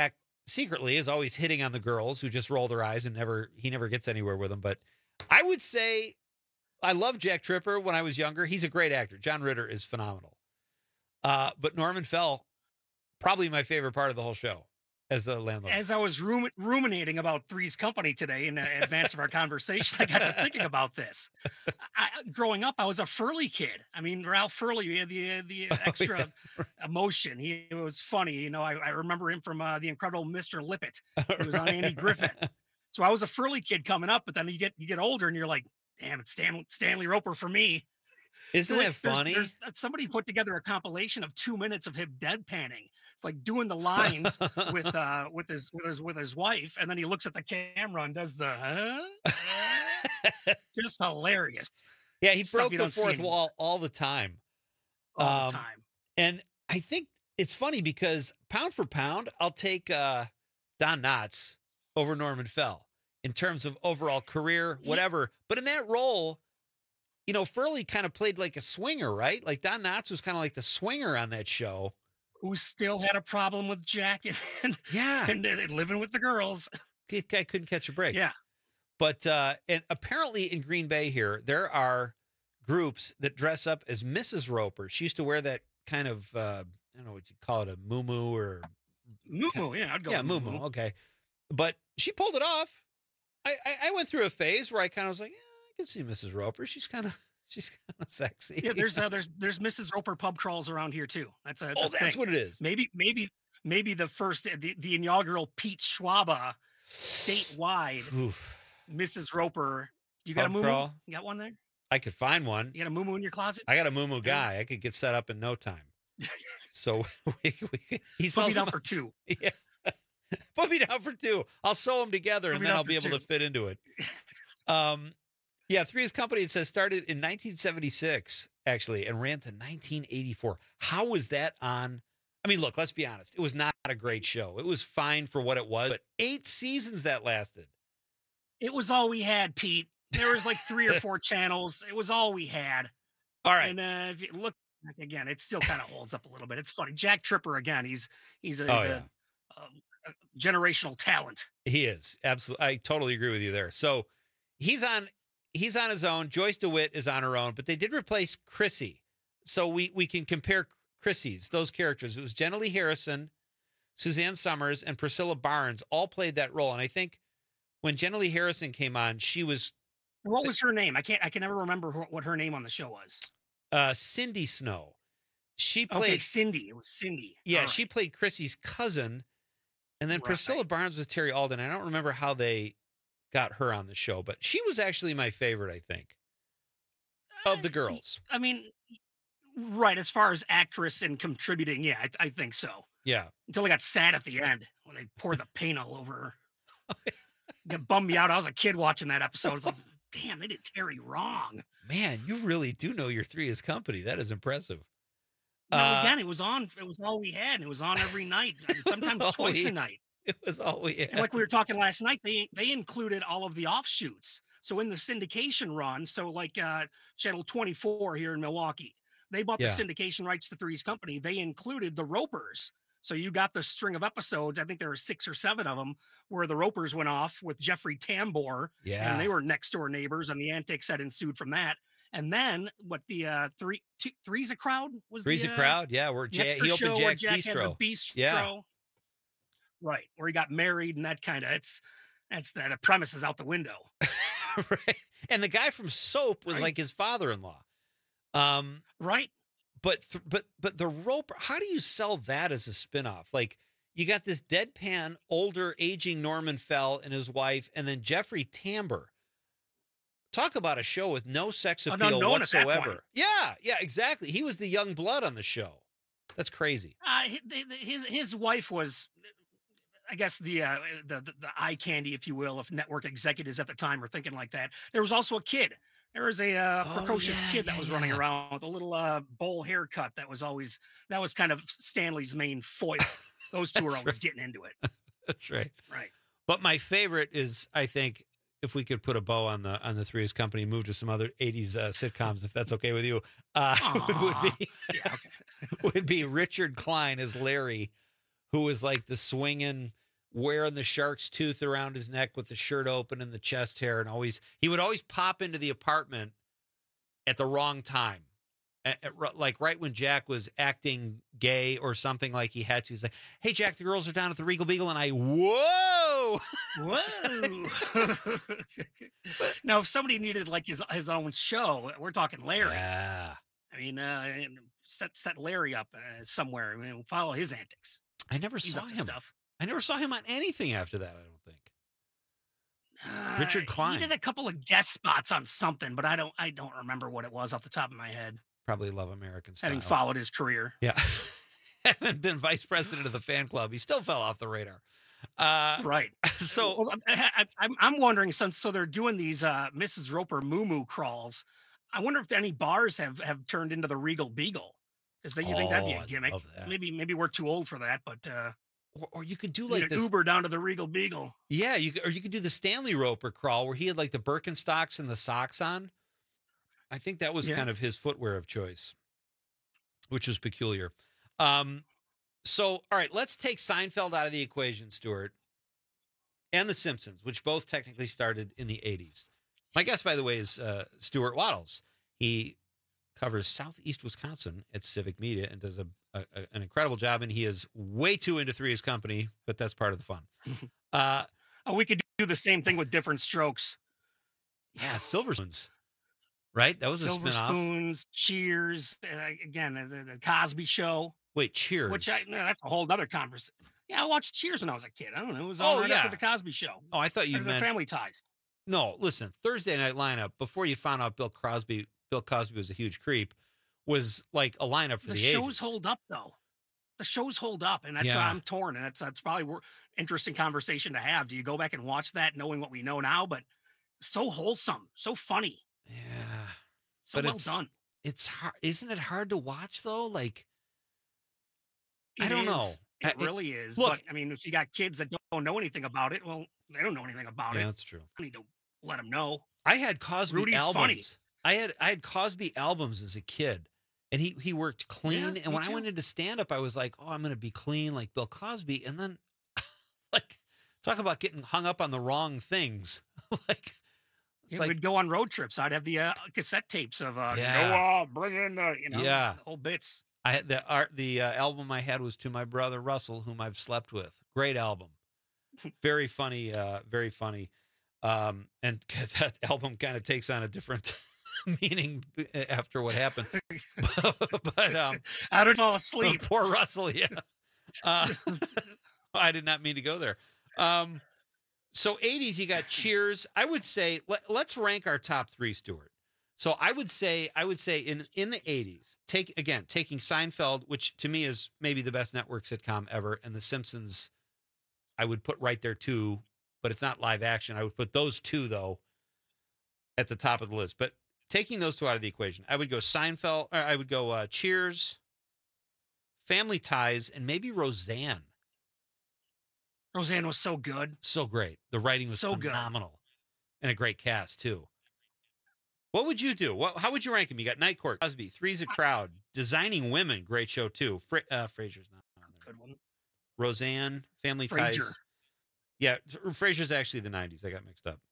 secretly is always hitting on the girls who just roll their eyes and never he never gets anywhere with them. But I would say I love Jack Tripper when I was younger. He's a great actor. John Ritter is phenomenal. Uh, but Norman Fell, probably my favorite part of the whole show as the landlord. As I was rum- ruminating about Three's Company today in advance of our conversation, I got to thinking about this. I, growing up, I was a Furley kid. I mean, Ralph Furley, he had the, the extra oh, yeah. emotion. He it was funny. You know, I, I remember him from uh, The Incredible Mister Lippet. He was on Andy Griffith. So I was a Furley kid coming up, but then you get you get older and you're like, damn, it's Stan, Stanley Roper for me. Isn't so that funny? There's, there's, somebody put together a compilation of two minutes of him deadpanning, like doing the lines with uh with his with his with his wife, and then he looks at the camera and does the huh? Just hilarious. Yeah, he Stuff broke the fourth wall all the time. All um, the time. And I think it's funny because pound for pound, I'll take uh, Don Knotts over Norman Fell in terms of overall career, whatever. But in that role, you know, Furley kind of played like a swinger, right? Like Don Knotts was kind of like the swinger on that show. Who still had a problem with Jack and, yeah. and, and living with the girls. The guy couldn't catch a break. Yeah. But uh, and apparently in Green Bay here, there are groups that dress up as Missus Roper. She used to wear that kind of, uh, I don't know what you call it, a muumuu or... Muumuu, yeah, I'd go Yeah, muumuu. muumuu, okay. But she pulled it off. I, I, I went through a phase where I kind of was like, yeah, I can see Missus Roper. She's kind of she's kind of sexy. Yeah, there's uh, there's there's Missus Roper pub crawls around here too. That's a that's oh, a that's thing. what it is. Maybe maybe maybe the first the, the inaugural Pete Schwaba statewide Oof. Missus Roper. You got Pub a muumuu? crawl? You got one there? I could find one. You got a muumuu in your closet? I got a muumuu guy. I could get set up in no time. So we, we, he sells Put me down them- for two. Yeah. Put me down for two. I'll sew them together Put and me then down I'll be for able two. to fit into it. Um, yeah, Three's Company, it says, started in nineteen seventy-six, actually, and ran to nineteen eighty-four. How was that on? I mean, look, let's be honest. It was not a great show. It was fine for what it was, but eight seasons that lasted. It was all we had, Pete. There was like three or four channels. It was all we had. All right. And uh, if you look back again, it still kind of holds up a little bit. It's funny. Jack Tripper again. He's he's a, Oh, he's yeah. a, a, a generational talent. He is. Absolutely. I totally agree with you there. So he's on he's on his own. Joyce DeWitt is on her own, but they did replace Chrissy. So we we can compare Chrissy's, those characters. It was Jenna Lee Harrison, Suzanne Summers, and Priscilla Barnes all played that role. And I think when Jenna Lee Harrison came on, she was What was her name? I can't. I can never remember who, what her name on the show was. uh, Cindy Snow. She played Okay, Cindy. It was Cindy. Yeah, All she right. played Chrissy's cousin. And then Right. Priscilla Barnes was Terry Alden. I don't remember how they got her on the show, but she was actually my favorite, I think, of the girls. I mean, right. As far as actress and contributing, yeah, I, I think so. Yeah. Until I got sad at the end when they poured the paint all over her. That bummed me out. I was a kid watching that episode. I was like, damn, they did Terry wrong. Man, you really do know your Three is Company. That is impressive. Now, Uh, again, it was on. It was all we had. And it was on every night. I mean, sometimes all twice we- a night. It was all we had. And like we were talking last night, they they included all of the offshoots. So in the syndication run, so like uh, Channel twenty-four here in Milwaukee, they bought Yeah. the syndication rights to Three's Company. They included the Ropers. So you got the string of episodes. I think there were six or seven of them where the Ropers went off with Jeffrey Tambor. Yeah. And they were next door neighbors, and the antics that ensued from that. And then what the uh, three two, Three's a Crowd was Three's the, a uh, Crowd. Yeah, where the Jay, extra he show opened where Jack's Jack had Bistro. the bistro. Yeah. Right, where he got married and that kind of it's that's the, the premise is out the window. Right. And the guy from Soap was Right. like his father-in-law. Um, right. But th- but but the Roper, how do you sell that as a spinoff? Like you got this deadpan, older, aging Norman Fell and his wife, and then Jeffrey Tambor. Talk about a show with no sex An appeal unknown at that whatsoever. point. Yeah, yeah, exactly. He was the young blood on the show. That's crazy. Uh, hi- the- the- his his wife was, I guess the, uh, the the the eye candy, if you will, if network executives at the time were thinking like that. There was also a kid. There was a uh, Oh, precocious yeah, kid that yeah, was running yeah. around with a little uh, bowl haircut. That was always that was kind of Stanley's main foil. Those two were That's always right. getting into it. That's right. Right. But my favorite is, I think, if we could put a bow on the on the Three's Company, move to some other eighties uh, sitcoms, if that's okay with you, uh, would be Yeah, okay. would be Richard Klein as Larry, who was like the swinging wearing the shark's tooth around his neck with the shirt open and the chest hair, and always he would always pop into the apartment at the wrong time. At, at, like right when Jack was acting gay or something like he had to. He's like, hey, Jack, the girls are down at the Regal Beagle. And I, whoa, whoa. Now, if somebody needed like his, his own show, we're talking Larry. Yeah. I mean, uh, set, set Larry up uh, somewhere. I mean, follow his antics. I never He's saw up to him. Stuff. I never saw him on anything after that, I don't think. Uh, Richard Klein. He did a couple of guest spots on something, but I don't I don't remember what it was off the top of my head. Probably Love American Style. Having followed his career. Yeah. Having been vice president of the fan club, he still fell off the radar. Uh, right. So well, I, I, I'm wondering, since so they're doing these uh, Missus Roper Moo Moo crawls, I wonder if any bars have, have turned into the Regal Beagle. Is that you think that'd be Oh, a I'd gimmick? love that. Maybe maybe we're too old for that, but uh, Or, or you could do need like an this. Uber down to the Regal Beagle. Yeah, you could, or you could do the Stanley Roper crawl where he had like the Birkenstocks and the socks on. I think that was Yeah. kind of his footwear of choice, which was peculiar. Um, so, all right, let's take Seinfeld out of the equation, Stuart, and The Simpsons, which both technically started in the eighties. My guest, by the way, is uh, Stuart Waddles. He covers Southeast Wisconsin at Civic Media and does a, a, a an incredible job. And he is way too into Three's Company, but that's part of the fun. Uh, oh, we could do the same thing with different strokes. yeah, Silver Spoons, right? That was a Silver spinoff. Spoons, Cheers, uh, again, uh, the, the Cosby Show. Wait, Cheers. Which I, no, that's a whole other conversation. Yeah, I watched Cheers when I was a kid. I don't know. It was Oh, on right yeah. after the Cosby Show. Oh, I thought you Or the meant Family Ties. No, listen, Thursday night lineup, before you found out Bill Crosby, Bill Cosby was a huge creep, was like a lineup for The the, shows ages. hold up, though. The shows hold up, and that's why Yeah. I'm torn. And that's that's probably wor- interesting conversation to have. Do you go back and watch that, knowing what we know now? But so wholesome, so funny, Yeah. so But well it's, done. It's hard. Isn't it hard to watch though? Like, I It don't know. is. It I- it- really is. look- But I mean, if you got kids that don't know anything about it, well, they don't know anything about Yeah, it. that's true. I need to let them know. I had Cosby Rudy's albums. funny. I had I had Cosby albums as a kid, and he he worked clean. Yeah, and me when I too. went into stand up, I was like, oh, I'm going to be clean like Bill Cosby. And then, like, talk about getting hung up on the wrong things. like, Yeah, like- we'd go on road trips. I'd have the uh, cassette tapes of uh, Yeah. Noah, bring in the, you know, Yeah. the whole bits. I had the art. The uh, album I had was To My Brother Russell, whom I've slept with. Great album, very funny, uh, very funny. Um, and that album kind of takes on a different meaning after what happened. but um, I don't fall asleep. Poor Russell, yeah. Uh, I did not mean to go there. Um, so eighties, you got Cheers. I would say let, let's rank our top three, Stuart. So I would say I would say in in the eighties, take again taking Seinfeld, which to me is maybe the best network sitcom ever, and The Simpsons, I would put right there too, but it's not live action. I would put those two though at the top of the list. But taking those two out of the equation, I would go Seinfeld. Or I would go uh, Cheers, Family Ties, and maybe Roseanne. Roseanne was so good. So great. The writing was So good. phenomenal, and a great cast too. What would you do? What, how would you rank them? You got Night Court, Cosby, Three's a Crowd, Designing Women, great show too. Fra- uh, Frasier's not on there. Good one. Roseanne, Family Frasier. Ties. Yeah, Frasier's actually the nineties. I got mixed up.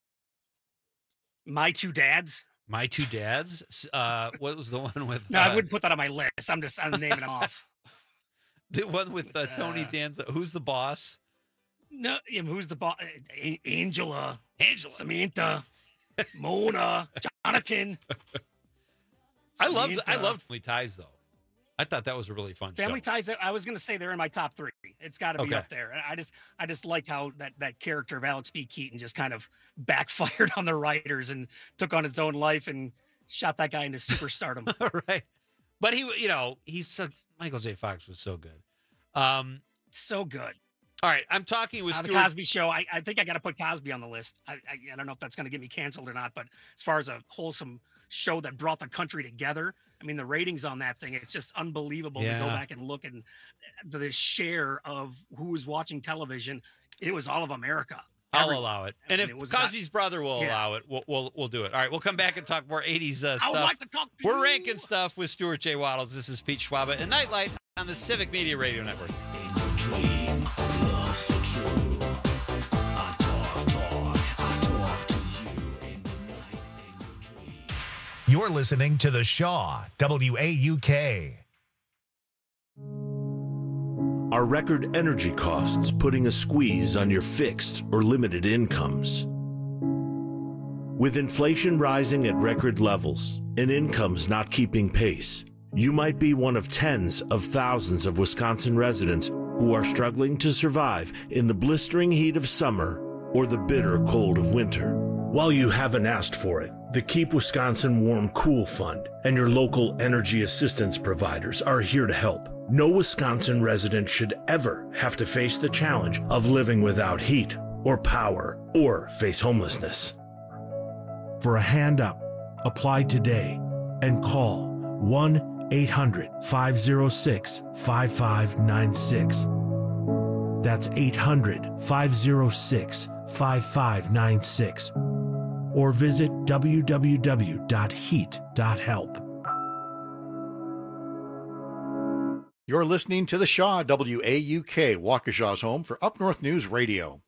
My Two Dads. My Two Dads. Uh, what was the one with? No, uh, I wouldn't put that on my list. I'm just I'm naming them off. The one with uh, Tony Uh, Danza. Who's the boss? No, yeah, who's the boss? Angela, Angela, Samantha, Mona, Jonathan. I loved. I Samantha. loved Family Ties though. I thought that was a really fun Family show. Ties. I was going to say they're in my top three. It's got to be Okay. up there. I just, I just like how that that character of Alex B. Keaton just kind of backfired on the writers and took on his own life and shot that guy into superstardom. Right. But he, you know, he's so, Michael J. Fox was so good. Um, so good. All right, I'm talking with Uh, the Stuart. Cosby Show. I, I think I got to put Cosby on the list. I, I, I don't know if that's going to get me canceled or not, but as far as a wholesome show that brought the country together, I mean, the ratings on that thing, it's just unbelievable to go Yeah. back and look and the share of who was watching television. It was all of America. I'll Everyone. allow it. I And mean, if it was Cosby's brother will Yeah. allow it, we'll, we'll we'll do it. All right, we'll come back and talk more eighties uh, I stuff. would like to talk to We're you. ranking stuff with Stuart J. Waddles. This is Pete Schwaba and Nightlight on the Civic Media Radio Network. Dream of love so true. You're listening to The Shaw, W A U K. Are record energy costs putting a squeeze on your fixed or limited incomes? With inflation rising at record levels and incomes not keeping pace, you might be one of tens of thousands of Wisconsin residents who are struggling to survive in the blistering heat of summer or the bitter cold of winter. While you haven't asked for it, the Keep Wisconsin Warm Cool Fund and your local energy assistance providers are here to help. No Wisconsin resident should ever have to face the challenge of living without heat or power or face homelessness. For a hand up, apply today and call one eight hundred, five oh six, five five nine six. That's eight hundred, five oh six, five five nine six. Or visit w w w dot heat dot help. You're listening to The Shaw, W A U K, Waukesha's home for Up North News Radio.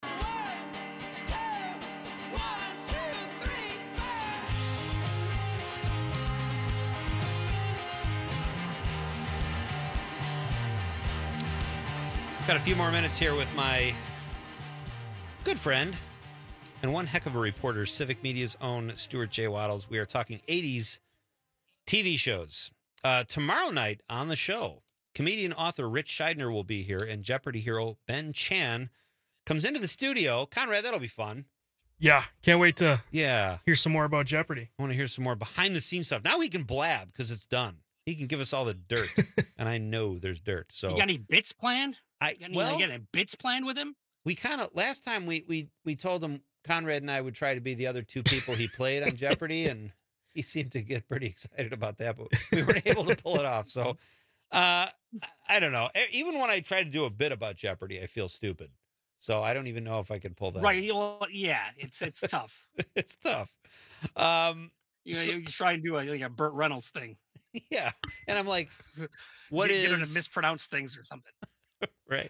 Got a few more minutes here with my good friend and one heck of a reporter, Civic Media's own Stuart J. Waddles. We are talking eighties T V shows. Uh, tomorrow night on the show, comedian author Rich Scheidner will be here, and Jeopardy hero Ben Chan comes into the studio. Conrad, that'll be fun. Yeah, can't wait to yeah hear some more about Jeopardy. I want to hear some more behind-the-scenes stuff. Now he can blab because it's done. He can give us all the dirt, and I know there's dirt. So you got any bits planned? I You got any, well, you got any bits planned with him? we kind of last time we we we told him Conrad and I would try to be the other two people he played on Jeopardy, and he seemed to get pretty excited about that, but we weren't able to pull it off. So uh, I don't know. E- Even when I try to do a bit about Jeopardy, I feel stupid. So I don't even know if I could pull that. Right. You'll, yeah, it's it's tough. It's tough. Um, You know, so- you try and do a, like a Burt Reynolds thing. yeah, and I'm like, what you, is You're going to mispronounce things or something. right?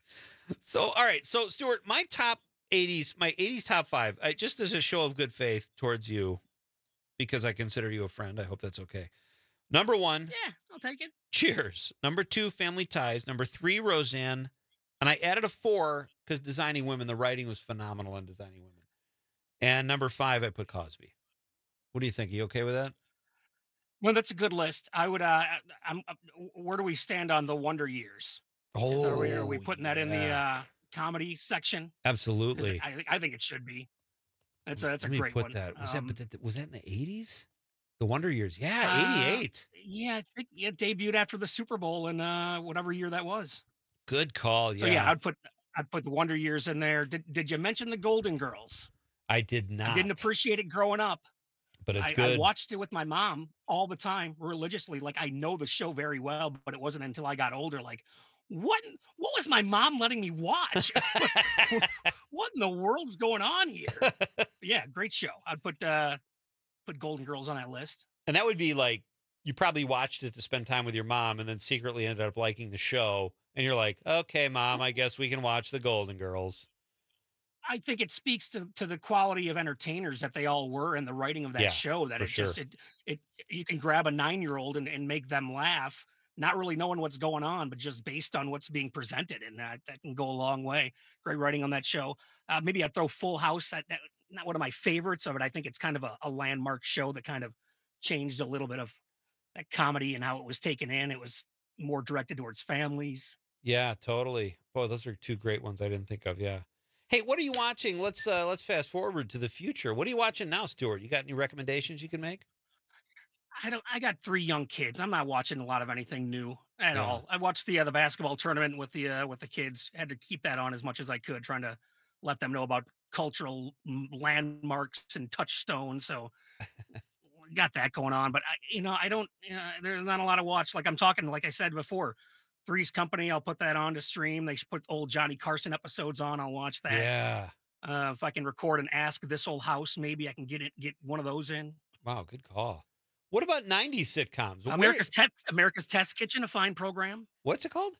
So all right. So Stuart, my top eighties, my eighties top five, I, just as a show of good faith towards you, because I consider you a friend. I hope that's okay. Number one, Yeah, I'll take it. Cheers. Number two, Family Ties. Number three, Roseanne. And I added a four because Designing Women, the writing was phenomenal on Designing Women. And number five, I put Cosby. What do you think? Are you okay with that? Well, that's a good list. I would. Uh, I'm. Uh, where do we stand on the Wonder Years? Is- are, we, are we putting that in the yeah. uh, comedy section? 'Cause Absolutely. I, think- I think it should be. That's a that's a Let me great put one. that. Was Um, that? But that, was that in the eighties? The Wonder Years. Yeah, uh, eighty-eight. Yeah, I think it debuted after the Super Bowl in uh, whatever year that was. Good call. So Yeah, yeah, I'd put I'd put the Wonder Years in there. Did Did you mention the Golden Girls? I did not. I didn't appreciate it growing up. but it's I, good. I watched it with my mom all the time religiously. Like I know the show very well, but it wasn't until I got older. Like, what what was my mom letting me watch? What in the world's going on here? But yeah, great show. I'd put uh put Golden Girls on that list. And that would be like, you probably watched it to spend time with your mom and then secretly ended up liking the show. And you're like, okay, Mom, I guess we can watch the Golden Girls. I think it speaks to, to the quality of entertainers that they all were and the writing of that Yeah, show, that for it just sure. it it you can grab a nine-year-old and, and make them laugh, not really knowing what's going on, but just based on what's being presented. And that that can go a long way. Great writing on that show. Uh, maybe I'd throw Full House at that, not one of my favorites of it. I think it's kind of a, a landmark show that kind of changed a little bit of that comedy and how it was taken in. It was more directed towards families. Yeah, totally. Boy, those are two great ones I didn't think of. Yeah. Hey, what are you watching? Let's uh, let's fast forward to the future. What are you watching now, Stuart? You got any recommendations you can make? I don't. I got three young kids. I'm not watching a lot of anything new at Yeah. all. I watched the uh, the basketball tournament with the uh, with the kids. Had to keep that on as much as I could, trying to let them know about cultural mm, landmarks and touchstones. So got that going on. But I, you know, I don't. Uh, there's not a lot of watch. Like I'm talking. Like I said before, Three's Company. I'll put that on to stream. They should put old Johnny Carson episodes on. I'll watch that. Yeah. Uh, if I can record and Ask This Old House, maybe I can get it. Get one of those in. Wow, good call. What about nineties sitcoms? Where- America's Test America's Test Kitchen, a fine program. What's it called?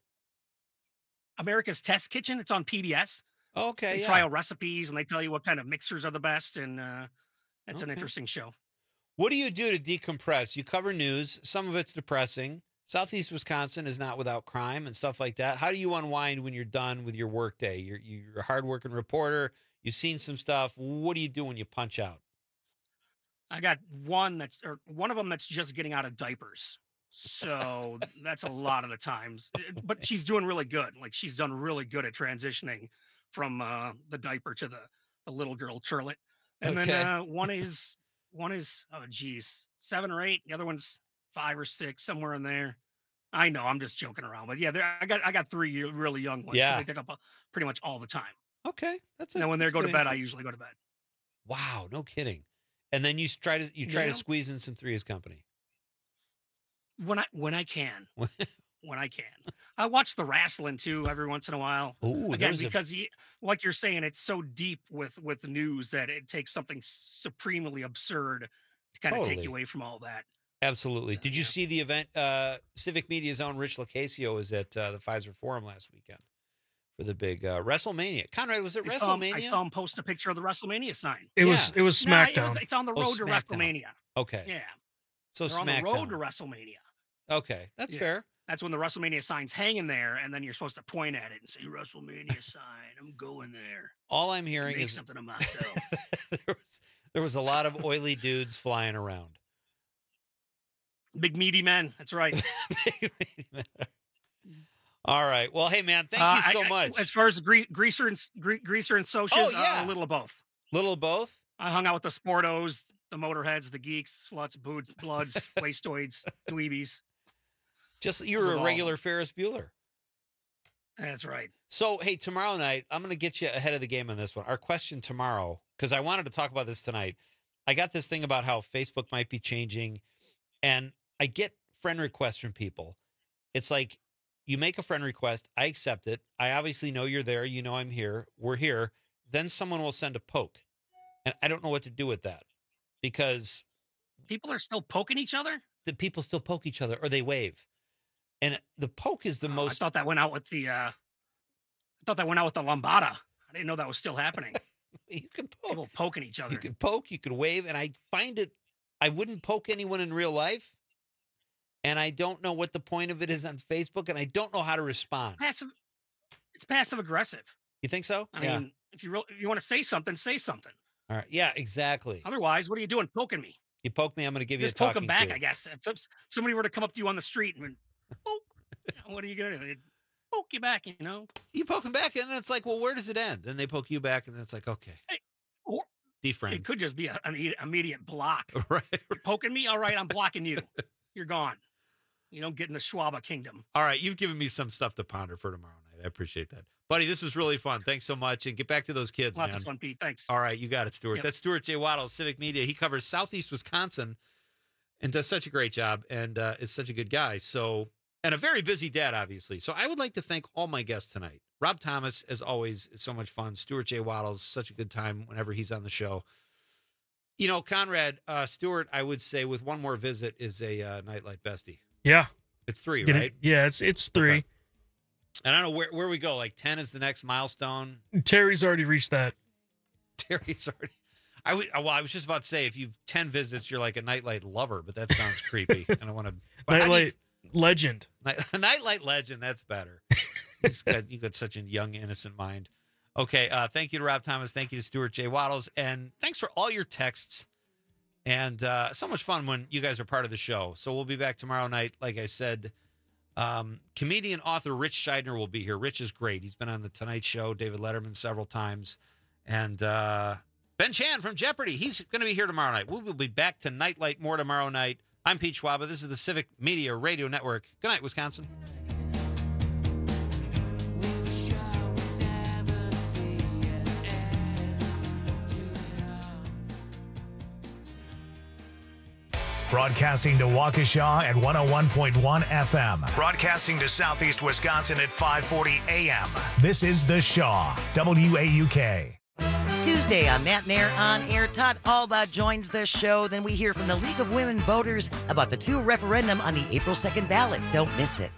America's Test Kitchen. It's on P B S. Okay, They yeah. try out recipes and they tell you what kind of mixers are the best, and uh, it's an Okay. interesting show. What do you do to decompress? You cover news. Some of it's depressing. Southeast Wisconsin is not without crime and stuff like that. How do you unwind when you're done with your workday? You're, you're a hardworking reporter. You've seen some stuff. What do you do when you punch out? I got one that's, or one of them that's just getting out of diapers. So that's a lot of the times, but she's doing really good. Like she's done really good at transitioning from uh, the diaper to the, the little girl turlet. And Okay. then uh, one is, one is, oh geez, seven or eight. The other one's five or six, somewhere in there. I know I'm just joking around, but yeah, there, I got, I got three really young ones. Yeah. So they take up uh, pretty much all the time. Okay. That's it. And when they go to bed, I usually go to bed. Wow. No kidding. And then you try to, you try Yeah. to squeeze in some Three's Company. When I, when I can. When I can. I watch the wrestling too every once in a while. Ooh, Again, there's a- because he, like you're saying, it's so deep with with the news that it takes something supremely absurd to kind of take Totally. you away from all that. Absolutely. Did you see the event? Uh, Civic Media's own Rich Locasio was at uh, the Pfizer Forum last weekend for the big uh, WrestleMania. Conrad, was it I saw, him, WrestleMania? I saw him post a picture of the WrestleMania sign. It was it was Nah, SmackDown. it was, it's on the Oh, road to SmackDown. WrestleMania. Okay. Yeah. So They're on the road SmackDown. to WrestleMania. Okay, that's Yeah. fair. That's when the WrestleMania sign's hanging there, and then you're supposed to point at it and say, WrestleMania sign, I'm going there. All I'm hearing Make is something of myself. there was there was a lot of oily dudes flying around. Big meaty men. That's right. All right. Well, hey man, thank Uh, you I- so I- much. As far as the gre- greaser and s- gre- greaser and socials, Oh, yeah. uh, a little of both. Little of both. I hung out with the sportos, the motorheads, the geeks, sluts, boots, bloods, wastoids, dweebies. Just you Those were are a all- regular Ferris Bueller. That's right. So, hey, tomorrow night, I'm going to get you ahead of the game on this one. Our question tomorrow, because I wanted to talk about this tonight. I got this thing about how Facebook might be changing, and I get friend requests from people. It's like you make a friend request, I accept it. I obviously know you're there. You know I'm here. We're here. Then someone will send a poke, and I don't know what to do with that because people are still poking each other. The people still poke each other, or they wave, and the poke is the Oh, I most. thought that went out with the. Uh, I thought that went out with the lambada. I didn't know that was still happening. You can poke. People poking each other. You could poke, you could wave, and I find it. I wouldn't poke anyone in real life, and I don't know what the point of it is on Facebook, and I don't know how to respond. Passive. It's passive aggressive. You think so? I yeah. mean, if you really, if you want to say something, say something. All right. Yeah. Exactly. Otherwise, what are you doing poking me? You poke me, I'm going to give you Just a poke talking them back, to. I guess. If s- somebody were to come up to you on the street and went, poke, you know, what are you gonna do? They'd poke you back, you know. You poke them back, and then it's like, well, where does it end? Then they poke you back, and then it's like, okay, Or defriend. it could just be a- an i- immediate block. Right. You're poking me, all right, I'm blocking you. You're gone. You don't get in the Schwaba kingdom. All right, you've given me some stuff to ponder for tomorrow night. I appreciate that, buddy. This was really fun. Thanks so much, and get back to those kids, Lots man. of fun, Pete. Thanks. All right, you got it, Stuart. Yep. That's Stuart J. Waddle, Civic Media. He covers Southeast Wisconsin and does such a great job and uh, is such a good guy. So, and a very busy dad, obviously. So I would like to thank all my guests tonight. Rob Thomas, as always, is so much fun. Stuart J. Waddle's such a good time whenever he's on the show. You know, Conrad, uh, Stuart, I would say with one more visit is a uh, Nightlight bestie. Yeah. It's three, Did it- right? yeah, it's it's three. Okay. And I don't know where, where we go. Like ten is the next milestone. Terry's already reached that. Terry's already. I would, well, I was just about to say, if you've ten visits, you're like a Nightlight lover, but that sounds creepy. I don't want to. Nightlight legend. Night, Nightlight legend. That's better. He's got, you got such a young, innocent mind. Okay. Uh, thank you to Rob Thomas. Thank you to Stuart J. Waddles. And thanks for all your texts. And uh, so much fun when you guys are part of the show. So we'll be back tomorrow night. Like I said, um, comedian, author Rich Scheidner will be here. Rich is great. He's been on The Tonight Show, David Letterman several times. And uh, Ben Chan from Jeopardy. He's going to be here tomorrow night. We will be back to Nightlight more tomorrow night. I'm Pete Schwaba. This is the Civic Media Radio Network. Good night, Wisconsin. Broadcasting to Waukesha at one oh one point one F M. Broadcasting to Southeast Wisconsin at five forty A M. This is The Shaw, W A U K. Tuesday on Matt Nair on Air, Todd Alba joins the show. Then we hear from the League of Women Voters about the two referendum on the April second ballot. Don't miss it.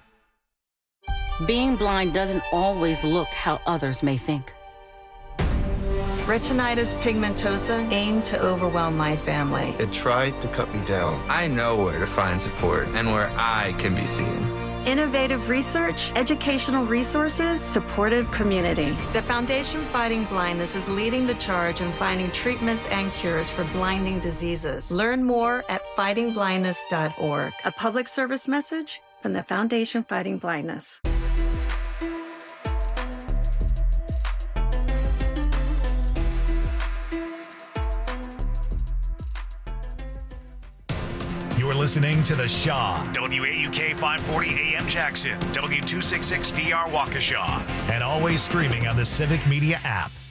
Being blind doesn't always look how others may think. Retinitis pigmentosa aimed to overwhelm my family. It tried to cut me down. I know where to find support and where I can be seen. Innovative research, educational resources, supportive community. The Foundation Fighting Blindness is leading the charge in finding treatments and cures for blinding diseases. Learn more at fighting blindness dot org. A public service message from the Foundation Fighting Blindness. You're listening to The Shaw, W A U K five forty A M Jackson, W two sixty-six D R Waukesha, and always streaming on the Civic Media app.